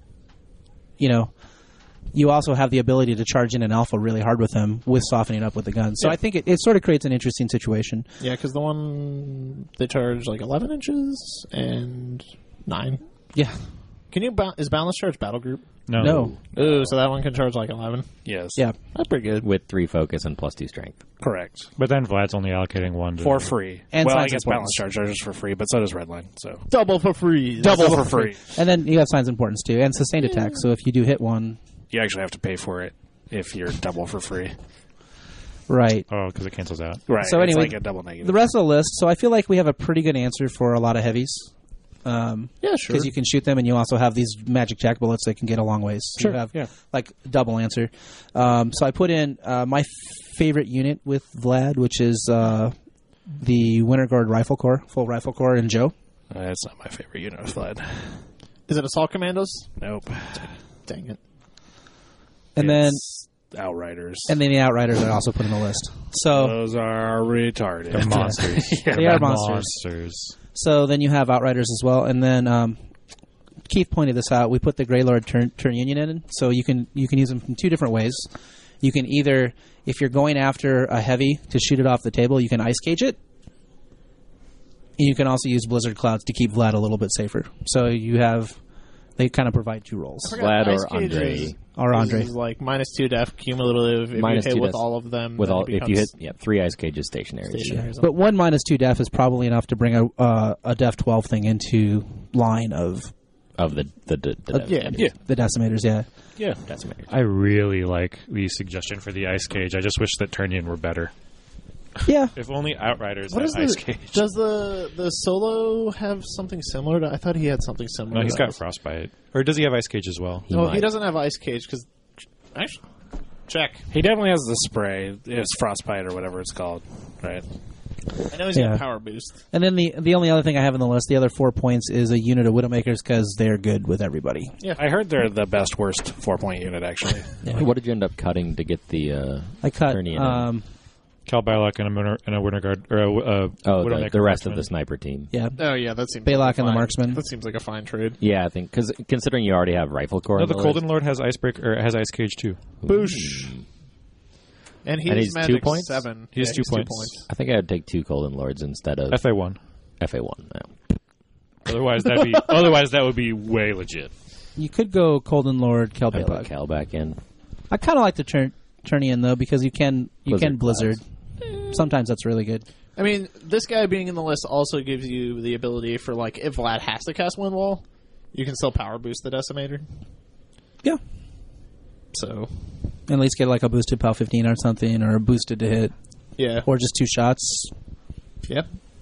you also have the ability to charge in an alpha really hard with them with softening up with the gun. So Yeah. I think it sort of creates an interesting situation. Yeah, because the one they charge like 11 inches and 9. Yeah. Can you is Boundless Charge Battle Group? No. Ooh, so that one can charge like 11. Yes. Yeah. That's pretty good. With 3 focus and +2 strength. Correct. But then Vlad's only allocating 1 to For free. And well, I Signs guess of balance charges for free, but so does Redline. So Double for free. double for free. And then you have Signs Importance, too, and Sustained Attack. So if you do hit one... You actually have to pay for it if you're double for free. Right. Oh, because it cancels out. Right. So it's anyway, like a double negative. The rest of the list, so I feel like we have a pretty good answer for a lot of heavies. Yeah, sure. Because you can shoot them, and you also have these magic jack bullets that can get a long ways. So Sure, you have yeah. like double answer. So I put in my favorite unit with Vlad, which is the Winter Guard Rifle Corps, full Rifle Corps, and Joe. That's not my favorite unit of Vlad. Is it Assault Commandos? Nope. Dang it. And It's Outriders. then the Outriders I also put in the list. So Those are retarded. They're monsters. they are monsters. So then you have Outriders as well, and then Keith pointed this out. We put the Greylord turn Union in, so you can use them in 2 different ways. You can either, if you're going after a heavy to shoot it off the table, you can ice cage it. And you can also use Blizzard Clouds to keep Vlad a little bit safer. So they kind of provide two roles. Vlad or Andre. Or Andre. Is like -2 def cumulative if Minus you hit 2 with def. all of them. With then all, it if you hit becomes 3 ice cages stationary. stationary. But one -2 def is probably enough to bring a def 12 thing into line of Of the yeah. the decimators. Yeah. Yeah. decimators. I really like the suggestion for the ice cage. I just wish that Turnian were better. Yeah. If only Outriders What had is ice the, cage. does the solo have something similar to? I thought he had something similar. No, he's to got that. Frostbite. Or does he have ice cage as well? No, he might. doesn't have ice cage because actually, check. He definitely has the spray. It's Frostbite or whatever it's called, right? I know he's Yeah. got power boost. And then the only other thing I have on the list, the other 4 points, is a unit of Widowmakers because they're good with everybody. I heard they're the best worst 4-point unit actually. What did you end up cutting to get the I cut Turnian? Cal Bylok and a Winter Guard or a Widowmaker the rest of marksman. the sniper team. yeah. Oh yeah, that seems Balak like a and the fine- marksman. That seems like a fine trade. Yeah, I think because considering you already have Rifle Corps. No, on the list. Golden Lord has has ice cage too. Boosh. And he's, And he's 2 magic points? 7. He has Yeah, 2 points. I think I'd take 2 Golden Lords instead of FA1. FA1. Yeah. Otherwise, that would be way legit. You could go Colden Lord, I put Kelbalak. Cal back in. I kind of like the Turnian though because you can Blizzard Blizzard. Sometimes that's really good. I mean, this guy being in the list also gives you the ability for, like, if Vlad has to cast Wind Wall, you can still power boost the Decimator. Yeah. So, At least get like a boosted POW 15 or something, or a boosted to hit, yeah. or just 2 shots. Yep.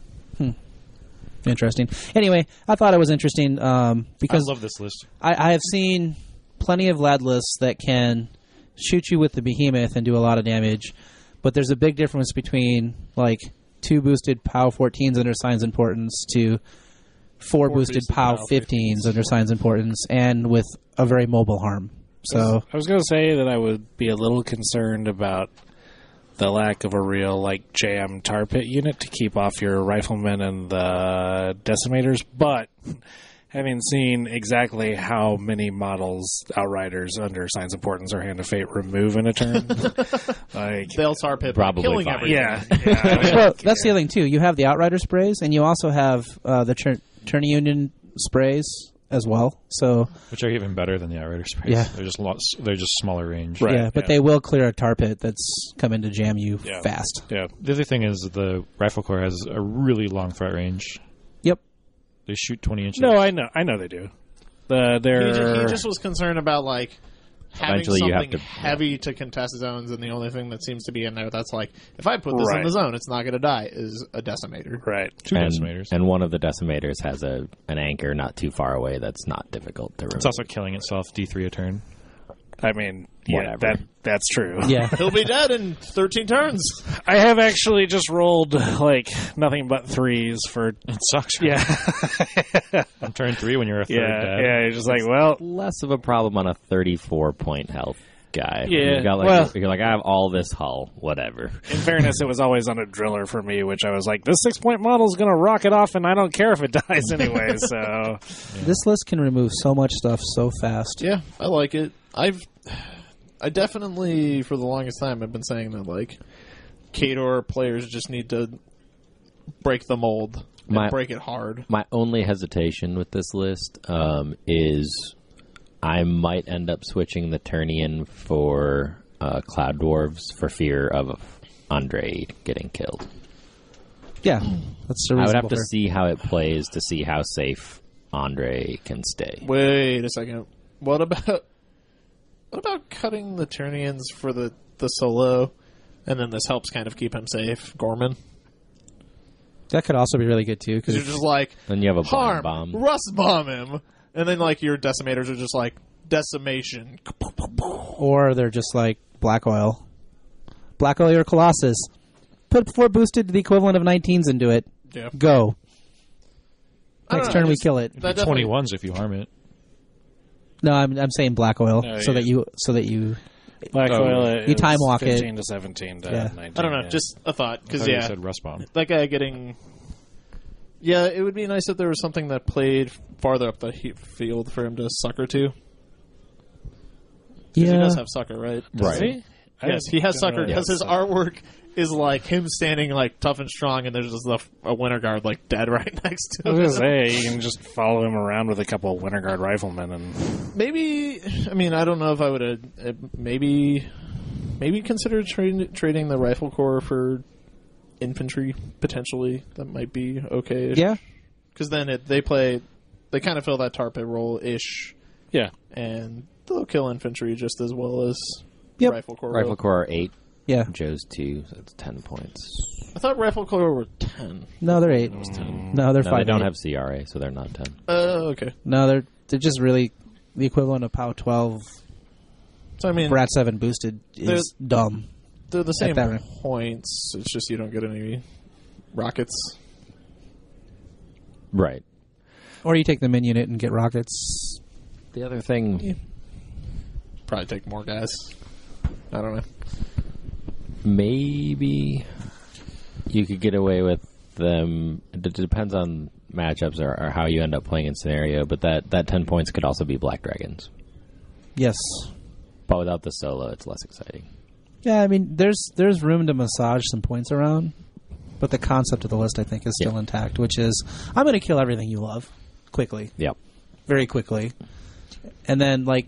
Interesting. Anyway, I thought it was interesting because I love this list. I have seen plenty of Vlad lists that can shoot you with the Behemoth and do a lot of damage, but there's a big difference between like 2 boosted POW 14s under Signs Importance to 4 boosted POW 15s under Signs Importance, and with a very mobile harm. So I was going to say that I would be a little concerned about the lack of a real like jam tar pit unit to keep off your riflemen and the decimators, but having seen exactly how many models Outriders under Signs of Importance or Hand of Fate remove in a turn, like They'll tar pit Probably killing fine. everything. well, that's the other thing too. You have the Outrider sprays, and you also have the Tourney Union sprays as well. So Which are even better than the Outrider sprays. Yeah. They're just smaller range. Right. yeah, but they will clear a tar pit that's coming to jam you Yeah. fast. yeah. The other thing is the Rifle Corps has a really long threat range. Yep. They shoot 20 inches. No, I know they do. He just was concerned about, like, having Eventually you have something to- heavy to contest zones, and the only thing that seems to be in there that's like, if I put this in Right. the zone, it's not going to die, is a Decimator. right. 2 decimators. And one of the decimators has an anchor not too far away that's not difficult to remove. It's also killing itself D3 a turn. I mean, yeah, Whatever. that's true. Yeah. He'll be dead in 13 turns. I have actually just rolled like nothing but 3s for It sucks. yeah, On turn 3 when you're a third yeah, dead. yeah. You're just like, well, Less of a problem on a 34-point health guy. Yeah, You've got like, well- you're like, I have all this hull, whatever. in fairness, it was always on a driller for me, which I was like, this 6-point model is going to rock it off, and I don't care if it dies anyway. So This list can remove so much stuff so fast. Yeah, I like it. I definitely, for the longest time, have been saying that, like, Khador players just need to break the mold and break it hard. My only hesitation with this list is I might end up switching the Turnian for Cloud Dwarves for fear of Andre getting killed. Yeah, that's a I would have reasonable to fear. see how it plays to see how safe Andre can stay. Wait a second. What about cutting the Turnians for the solo, and then this helps kind of keep him safe, Gorman? That could also be really good too, Because because you're just like, Then you have a blind harm, bomb. rust bomb him, and then like your decimators are just like decimation. or they're just like black oil your Colossus. Put 4 boosted to the equivalent of 19s into it. Yeah. Go. I don't Next know, turn we just- kill it. That definitely- 21s if you harm it. No, I'm saying black oil Oh, so yeah. that you Black Oh, Oil, you is time walk it. 15 to 17 to Yeah. 19. I don't know, yeah. just a thought. I Because, thought you yeah, said Rust Bomb. that guy getting... Yeah, it would be nice if there was something that played farther up the field for him to sucker to. Because he Yeah. does have sucker, right? Does he? Yes, he has sucker because his artwork is like him standing like tough and strong, and there's just a Winter Guard like dead right next to I him. was going to say, you can just follow him around with a couple of Winter Guard riflemen. And Maybe, I mean, I don't know if I would maybe consider trading the Rifle Corps for infantry, potentially. That might be okay. Yeah. Because then they kind of fill that tar pit role-ish, yeah. and they'll kill infantry just as well as Yep. Rifle Corps. Rifle Corps are 8. Yeah. Joe's 2, so that's 10 points. I thought Rifle Corps were 10. No, they're 8. No, they're No, 5. they don't have CRA, so they're not 10. Okay. No, they're just really the equivalent of POW 12. So, I mean, Brat 7 boosted is dumb. they're the same that rate. points. It's just you don't get any rockets. Right. Or you take the min unit and get rockets. The other thing, Probably take more guys. I don't know. maybe you could get away with them. It depends on matchups or how you end up playing in scenario, but that 10 points could also be Black Dragons. Yes. But without the solo, it's less exciting. Yeah, I mean, there's room to massage some points around, but the concept of the list, I think, is still intact, which is I'm going to kill everything you love quickly, Yep. very quickly. And then, like,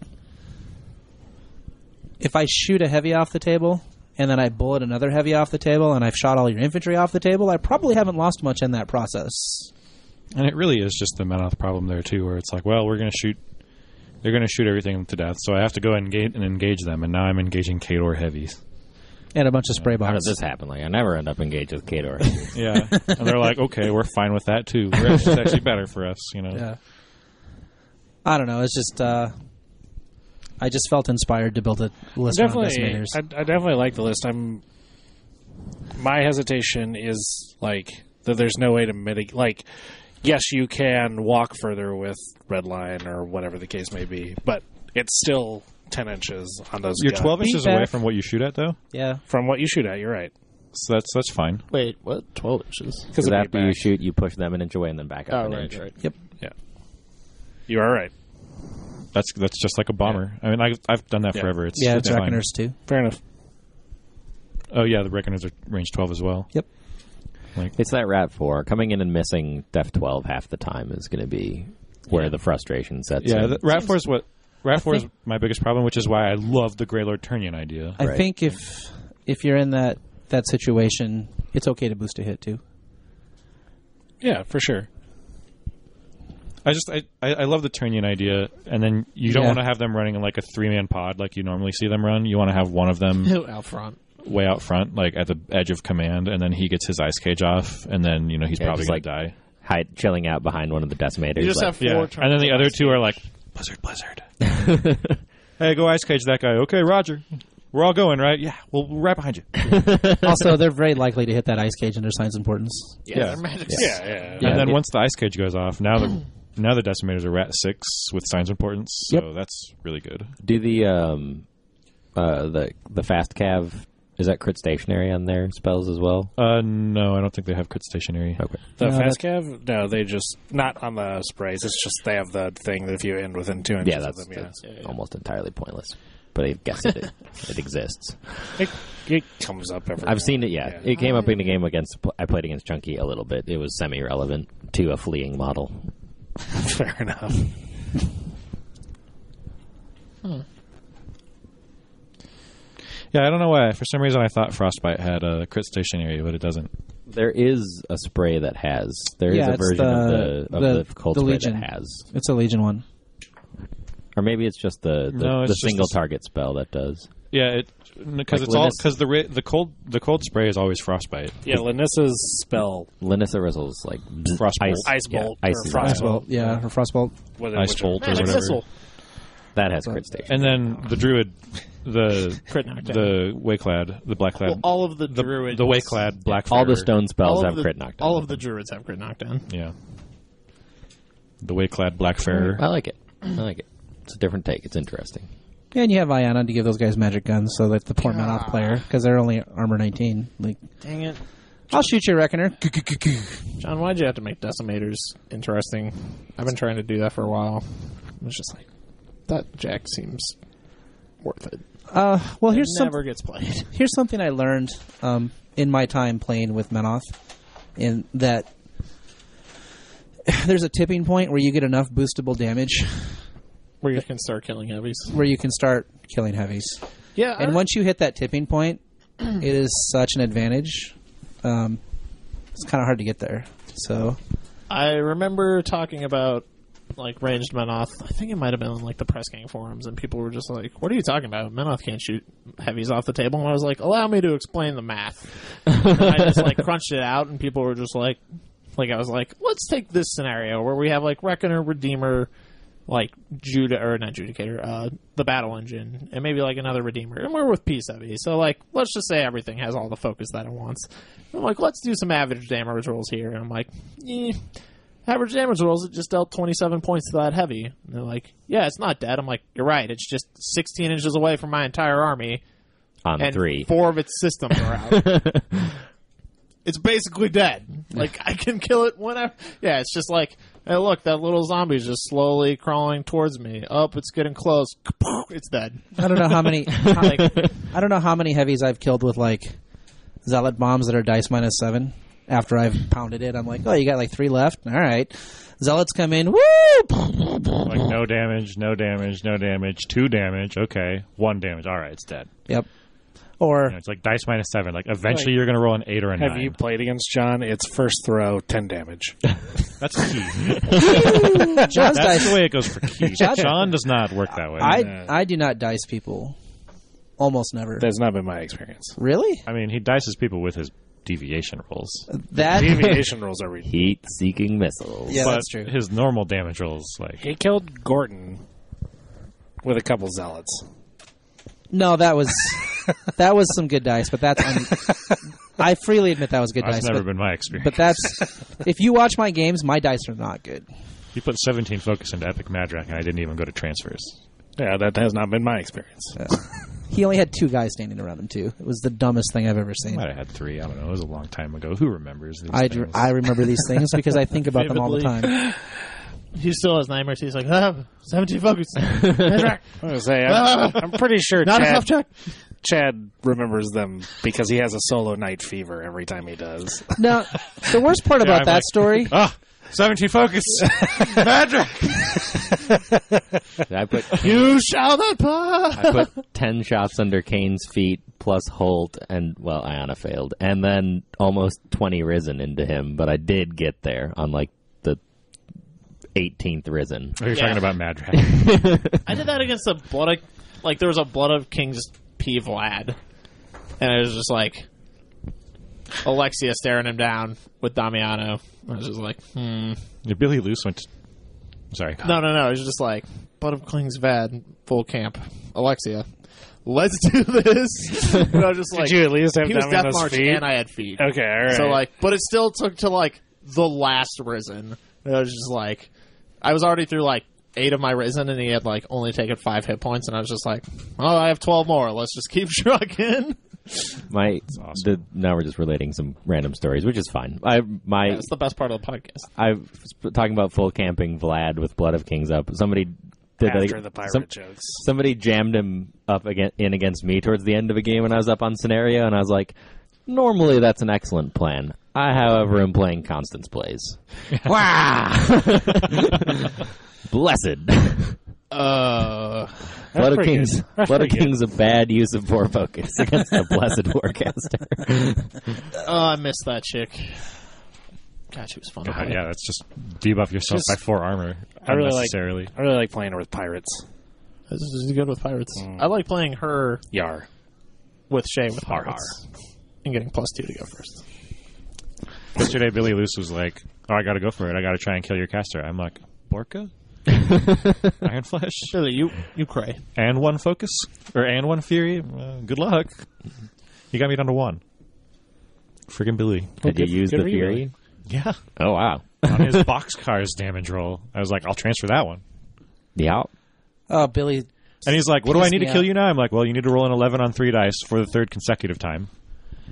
if I shoot a heavy off the table and then I bullet another heavy off the table and I've shot all your infantry off the table, I probably haven't lost much in that process. And it really is just the Menoth problem there, too, where it's like, well, they're going to shoot everything to death, so I have to go and engage them, and now I'm engaging Khador heavies. And a bunch of spray How bombs. does this happen? Like, I never end up engaged with Khador. Yeah. And they're like, okay, we're fine with that, too. It's actually better for us, you know. Yeah. I don't know. It's just I just felt inspired to build a list around decimators. I definitely like the list. My hesitation is like that. There's no way to mitigate. Like, yes, you can walk further with red line or whatever the case may be, but it's still 10 inches on those. You're guns. 12 inches Feedback. away from what you shoot at, though, Yeah. From what you shoot at. You're right. so that's fine. Wait, what? 12 inches? Because Because after you shoot, you push them an inch away and then back up an inch. Right. Yep. Yeah. You are right. That's just like a bomber. I mean, I've done that forever. It's It's fine. Reckoners too. Fair enough. Oh yeah, the Reckoners are range 12 as well. Yep. It's that Rat 4. Coming in and missing Def 12 half the time is going to be where the frustration sets Yeah, in. the Rat 4 is my biggest problem, which is why I love the Greylord Turnian idea. I Right. think if you're in that situation, it's okay to boost a hit too. Yeah, for sure. I love the Turnian idea, and then you don't want to have them running in like a 3-man pod like you normally see them run. You want to have one of them Out front. way out front, like at the edge of command, and then he gets his ice cage off, and then he's probably just going to die. Chilling out behind one of the decimators. You just have 4 Yeah, turns. and then the other two are like Blizzard. Hey, go ice cage that guy. Okay, Roger. We're all going, right? Yeah, we're right behind you. Also, they're very likely to hit that ice cage under signs of importance. Yeah. they're magic. Yeah. And then once the ice cage goes off, now the decimators are at 6 with signs of importance, so that's really good. Do the fast cav, is that crit stationary on their spells as well? No, I don't think they have crit stationary. Okay. The No, fast cav? No, they just not on the sprays. It's just they have the thing that if you end within 2 inches Yeah, of that's, them, that's almost entirely pointless. But I guess it exists. it comes up every. I've seen it, yeah. It came up in a game I played against Chunky a little bit. It was semi-relevant to a fleeing model. Fair enough. Yeah, I don't know why. For some reason, I thought Frostbite had a crit stationary, but it doesn't. There is a spray that has. There is Yeah, a it's version of the cold the spray Legion. that has. It's a Legion one. Or maybe it's just the No, it's just single a- target spell that does. Yeah, because Like it's all Linus- because the cold spray is always Frostbite. Yeah, Linissa's spell. Linus Arizzle's like Frostbolt. Ice bolt ice or is frost Ice bolt, yeah, or frostbolt. Ice bolt or Magic whatever. missile. that has crit station. And then the druid, the Crit knockdown. the Wayclad, the Blackclad, Well, all of the druids. the Wayclad Black. All the stone spells all have of the, crit knockdown. All of the druids have crit knockdown. Yeah. The Wayclad Blackfarer. I like it. I like it. It's a different take. It's interesting. Yeah, and you have Iona to give those guys magic guns, so that the poor Menoth player, because they're only armor 19. Like, Dang it. I'll shoot you, Reckoner. John, why'd you have to make decimators interesting? I've been trying to do that for a while. It's just like, that jack seems worth it. Well, It never gets played. here's something I learned in my time playing with Menoth, in that there's a tipping point where you get enough boostable damage Where you can start killing heavies. where you can start killing heavies. Yeah, And once you hit that tipping point, it is such an advantage. It's kind of hard to get there. So I remember talking about like ranged Menoth. I think it might have been on like the Press Gang forums, and people were just like, "What are you talking about? Menoth can't shoot heavies off the table." And I was like, "Allow me to explain the math." And I just like crunched it out, and people were just like I was like, "Let's take this scenario where we have like Reckoner, Redeemer, like not Judicator, the Battle Engine, and maybe like another Redeemer, and we're with Peace Heavy. So like, let's just say everything has all the focus that it wants." I'm like, let's do some average damage rolls here. And I'm like, average damage rolls, it just dealt 27 points to that heavy. And they're like, yeah, it's not dead. I'm like, you're right. It's just 16 inches away from my entire army. On And 3. 4 of its systems are out. It's basically dead. Like, I can kill it whenever. Yeah, it's just like, hey, look, that little zombie's just slowly crawling towards me. Oh, it's getting close. It's dead. I don't know how many. I don't know how many heavies I've killed with like zealot bombs that are dice -7. After I've pounded it, I'm like, oh, you got like 3 left. All right, zealots come in. Woo! Like no damage, no damage, no damage, 2 damage. Okay, 1 damage. All right, it's dead. Yep. Or You know, it's like dice -7. Like eventually you're going to roll an 8 or a 9. Have you played against John? It's first throw, 10 damage. That's key. John's That's dice. the way it goes for key. Sean does not work that way. I do not dice people. Almost never. That's not been my experience. Really? I mean, he dices people with his deviation rolls. That Deviation rolls are ridiculous. Heat-seeking missiles. Yeah, but that's true. his normal damage rolls, like... He killed Gorton with a couple zealots. No, that was some good dice, but that's I freely admit that was good That's dice. never but, been my experience. but that's if you watch my games, my dice are not good. He put 17 focus into Epic Madrak, and I didn't even go to transfers. Yeah, that has not been my experience. He only had 2 guys standing around him too. It was the dumbest thing I've ever I seen. might have had 3. I don't know. It was a long time ago. Who remembers these I things? remember these things because I think about them all the Vividly. time. He still has nightmares. He's like, 17 focus. I was gonna say, I'm pretty sure Not a tough check. Chad remembers them because he has a solo night fever every time he does. Now, the worst part about I'm that like, story, 17 focus! Madrak! I put You shall not pass. I put 10 shots under Kane's feet plus Holt, and, well, Iona failed. And then almost 20 Risen into him, but I did get there on, like, the 18th Risen. Oh, you're Yeah. talking about Madrak. I did that against the Blood of... Like, there was a Blood of King's P. Vlad. And it was just like... Alexia staring him down with Damiano. I was just like, Billy Luce went to... Sorry. No, it was just like, Blood of King's Vad, full camp. Alexia, let's do this. And I was just like... Did you at least have he was them Death on his March feet? and I had feet. Okay, all right. So, like, but it still took to, like, the last Risen. And I was just like... I was already through, like, 8 of my Risen, and he had, like, only taken 5 hit points, and I was just like, oh, I have 12 more. Let's just keep trucking. awesome. Now we're just relating some random stories, which is fine. That's the best part of the podcast. I was talking about full camping Vlad with Blood of Kings up. Somebody did After that. the pirate jokes. Somebody jammed him up against me towards the end of a game when I was up on scenario, and I was like, normally that's an excellent plan. I, however, am playing Constance Plays. Wow! Blessed. Blood of pretty Kings. good. That's Blood of pretty good. Kings a bad use of 4 focus against the Blessed Warcaster. Oh, I missed that chick. God, she was fun. to God, play. yeah, that's just debuff yourself by 4 armor I really unnecessarily. like playing her with pirates. This is good with pirates. I like playing her Yar. with Shay with pirates. And getting +2 to go first. Yesterday, Billy Luce was like, oh, I gotta go for it. I gotta try and kill your caster. I'm like, Borka? Iron Flesh? Billy, you cray. And 1 focus? And 1 fury? Good luck. You got me down to 1. Friggin' Billy. Did you use good the for you, Fury? Yeah. Oh, wow. On his boxcar's damage roll. I was like, I'll transfer that one. Yeah. oh, Billy, And he's like, what do I Pissed need to me kill out. you now? I'm like, well, you need to roll an 11 on 3 dice for the 3rd consecutive time.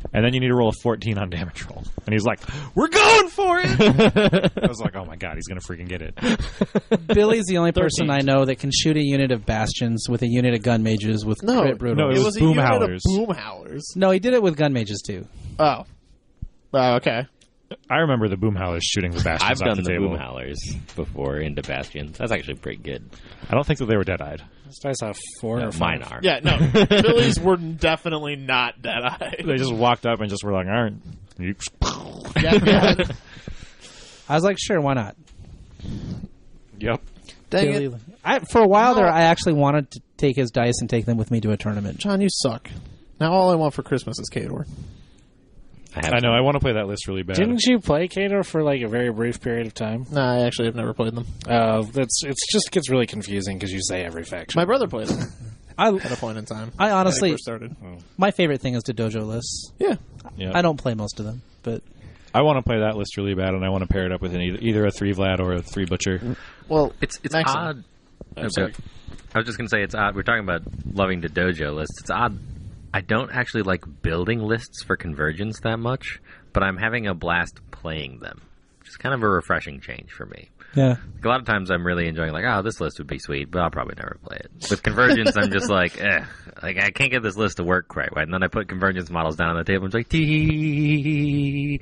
And then you need to roll a 14 on damage roll. And he's like, we're going for it! I was like, oh my god, he's going to freaking get it. Billy's the only person I know that can shoot a unit of bastions with a unit of gun mages with crit brutal. no, it was a boom unit howlers. of boom howlers. No, he did it with gun mages too. Oh. Okay. I remember the boom howlers shooting the bastions I've off done the the table. boom howlers before into bastions. That's actually pretty good. I don't think that they were dead-eyed. These dice have 4 No, or 5. mine are. Yeah, no. Billy's were definitely not dead-eyed. They just walked up and just were like, all right. You- Yeah. I was like, sure, why not? Yep. Dang Billy, it. for a while No. there, I actually wanted to take his dice and take them with me to a tournament. John, you suck. Now all I want for Christmas is Kador. I know, I want to play that list really bad. Didn't you play Kato for like a very brief period of time? No, I actually have never played them. It's just gets really confusing because you say every faction. My brother played them I at a point in time. I honestly- when he first started. my favorite thing is the dojo lists. Yeah. Yeah. I don't play most of them, but I want to play that list really bad, and I want to pair it up with either a 3 Vlad or a 3 Butcher. Well, It's Maxim. odd. I'm sorry. I was just going to say it's odd. We're talking about loving the dojo list. It's odd. I don't actually like building lists for convergence that much, but I'm having a blast playing them. Just kind of a refreshing change for me. yeah. Like, a lot of times I'm really enjoying, like, oh, this list would be sweet, but I'll probably never play it. With convergence, I'm just like, like, I can't get this list to work quite right. And then I put convergence models down on the table and it's like, tee.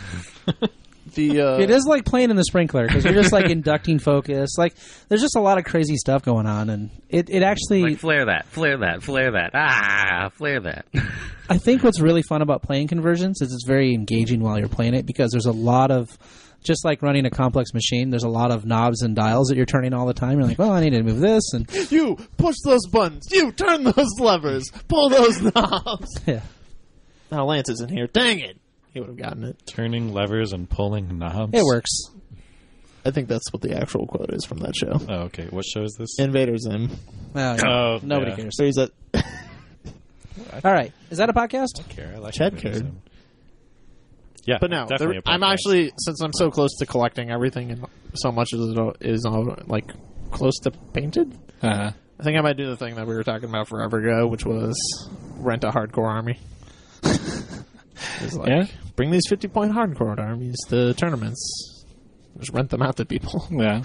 It is like playing in the sprinkler because you're just like inducting focus. Like there's just a lot of crazy stuff going on, and it actually. Like, flare that, flare that, flare that. Flare that. I think what's really fun about playing conversions is it's very engaging while you're playing it because there's a lot of. Just like running a complex machine, there's a lot of knobs and dials that you're turning all the time. You're like, well, I need to move this, and You push those buttons. You turn those levers. Pull those knobs. yeah. Now Lance isn't here. Dang it. He would have gotten it. Turning levers and pulling knobs. It works. I think that's what the actual quote is from that show. Oh, okay. What show is this? Invaders Zim. Oh, yeah. Oh, Nobody yeah. cares. So he's at All right, is that a podcast? I like Chad Invaders. cared. Yeah, But no, definitely a I'm podcast. actually, since I'm so close to collecting everything and so much is like close to painted, Uh-huh. I think I might do the thing that we were talking about forever ago, which was rent a hardcore army. It's like, Yeah? bring these 50-point hardcore armies to tournaments. Just rent them out to people. Yeah.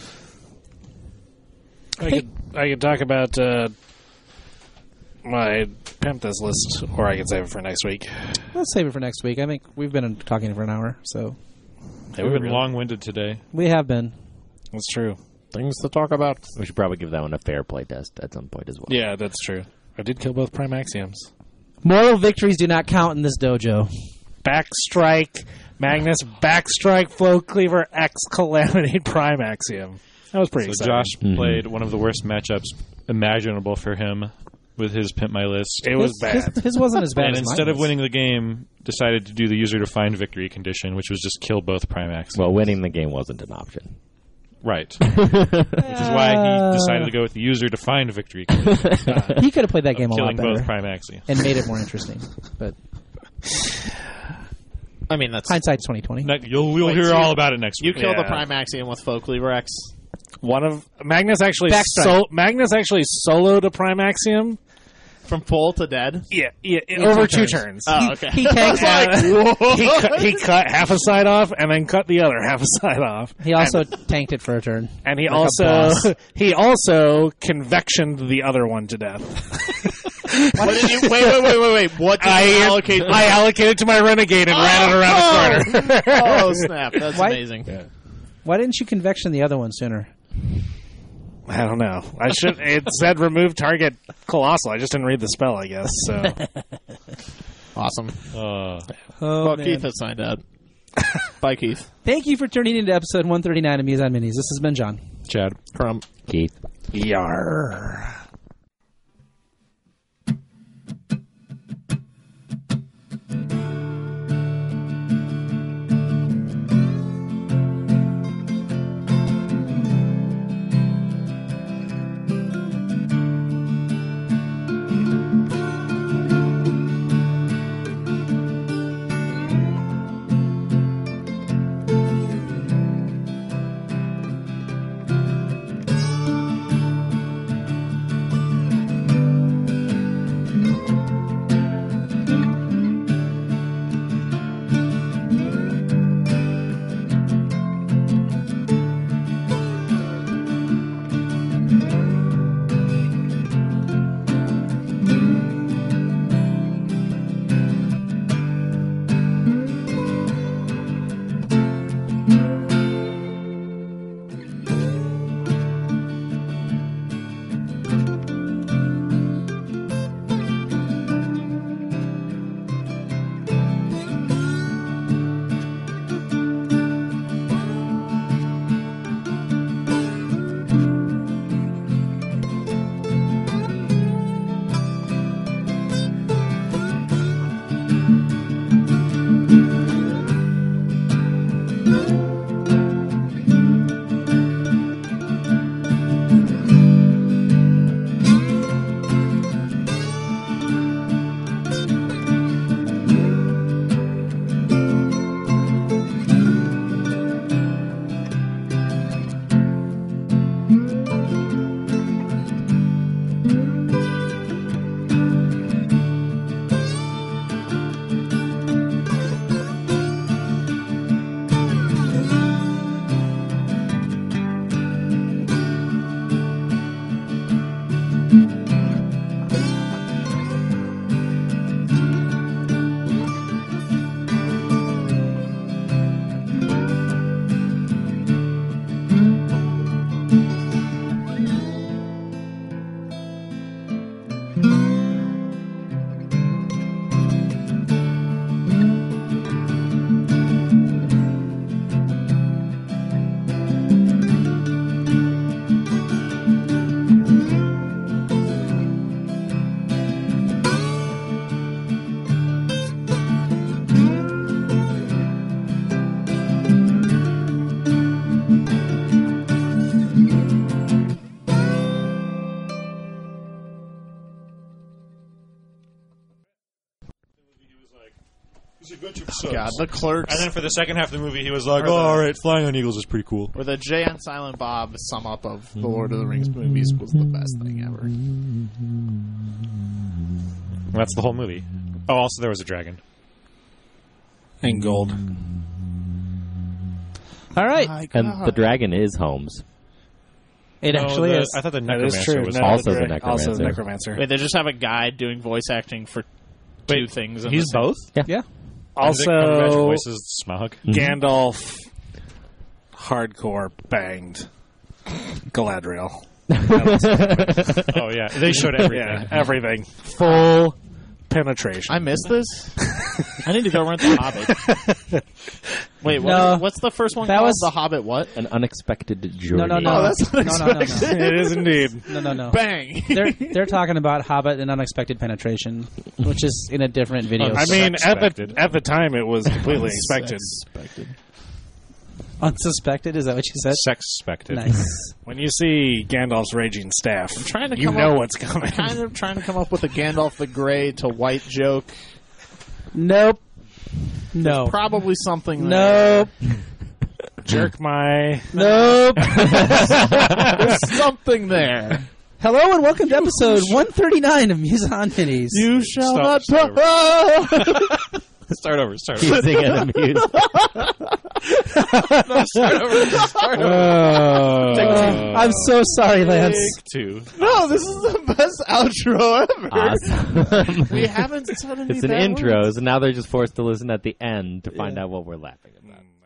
I could talk about my pimp this list, or I could save it for next week. Let's save it for next week. I think we've been talking for an hour, so We've been long-winded today. we have been. That's true. Things to talk about. We should probably give that one a fair play test at some point as well. Yeah, that's true. I did kill both Prime Axioms. Moral victories do not count in this dojo. Backstrike, Magnus, Backstrike, Flow Cleaver, X Calamity, Prime Axiom. That was pretty So exciting. Josh played one of the worst matchups imaginable for him with his Pimp My List. It was bad. His wasn't as bad And as instead mine of was. winning the game, decided to do the user-defined victory condition, which was just kill both Primax. Well, winning the game wasn't an option. Right. Which is why he decided to go with the user-defined victory condition, He could have played that game a lot killing both better Primaxi. and made it more interesting. But I mean, that's hindsight's 2020. You'll Wait, hear so all about it next you week. killed the Yeah. Prime Axiom with Folk Cleaver X. One of Magnus actually Backstrike. Magnus actually soloed a Prime Axiom. From full to dead. Yeah, over two turns. turns. Oh, okay. He tanked He cut half a side off and then cut the other half a side off. He also tanked it for a turn. And he Like a boss. also convectioned the other one to death. What did you? Wait. What did you allocate? I allocated to my renegade and ran it around the corner. Oh snap! That's Why- amazing. Why didn't you convection the other one sooner? I don't know. I should. It said remove target colossal. I just didn't read the spell. I guess so. Awesome. Oh, Well, man. Keith has signed out. Bye, Keith. Thank you for tuning into episode 139 of Muzan Minis. This has been John. Chad. Crumb. Keith. Yarr. God, the Clerks. And then for the second half of the movie, he was like, "Oh, all right, flying on eagles is pretty cool." Or the Jay and Silent Bob sum up of the Lord of the Rings movies was the best thing ever. That's the whole movie. Oh, also there was a dragon. And gold. All right. My And God. the dragon is Holmes. It actually is. I thought the That is necromancer true. was No, also the the dra- necromancer. Also the necromancer. Wait, they just have a guy doing voice acting for two things. in He's the same- both. Yeah. Also, Also, voices Smaug. Gandalf hardcore banged Galadriel. Oh yeah, they showed everything. Yeah, everything. Full penetration. I missed this? I need to go rent The Hobbit. Wait, No. what's the first one That called? was- The Hobbit what? An unexpected journey. No. Oh, that's no. It is indeed. No. Bang! They're talking about Hobbit and unexpected penetration, which is in a different video. I mean, Unsuspected. at the time, it was completely expected. Unsuspected? Is that what you said? Sex-spected. Nice. When you see Gandalf's raging staff, trying to you come know up- what's coming. Kind of trying to come up with a Gandalf the Grey to white joke. Nope. No. Probably something there. Nope. Jerk my. Nope. There's something there. Hello and welcome to episode 139 of Muson Minis. You shall not Start pass. Start over. He's singing the music. I'm so sorry, Lance. Two. No, this is the best outro ever. Awesome. We haven't said any It's an bad intro, words. so now they're just forced to listen at the end to find out what we're laughing about.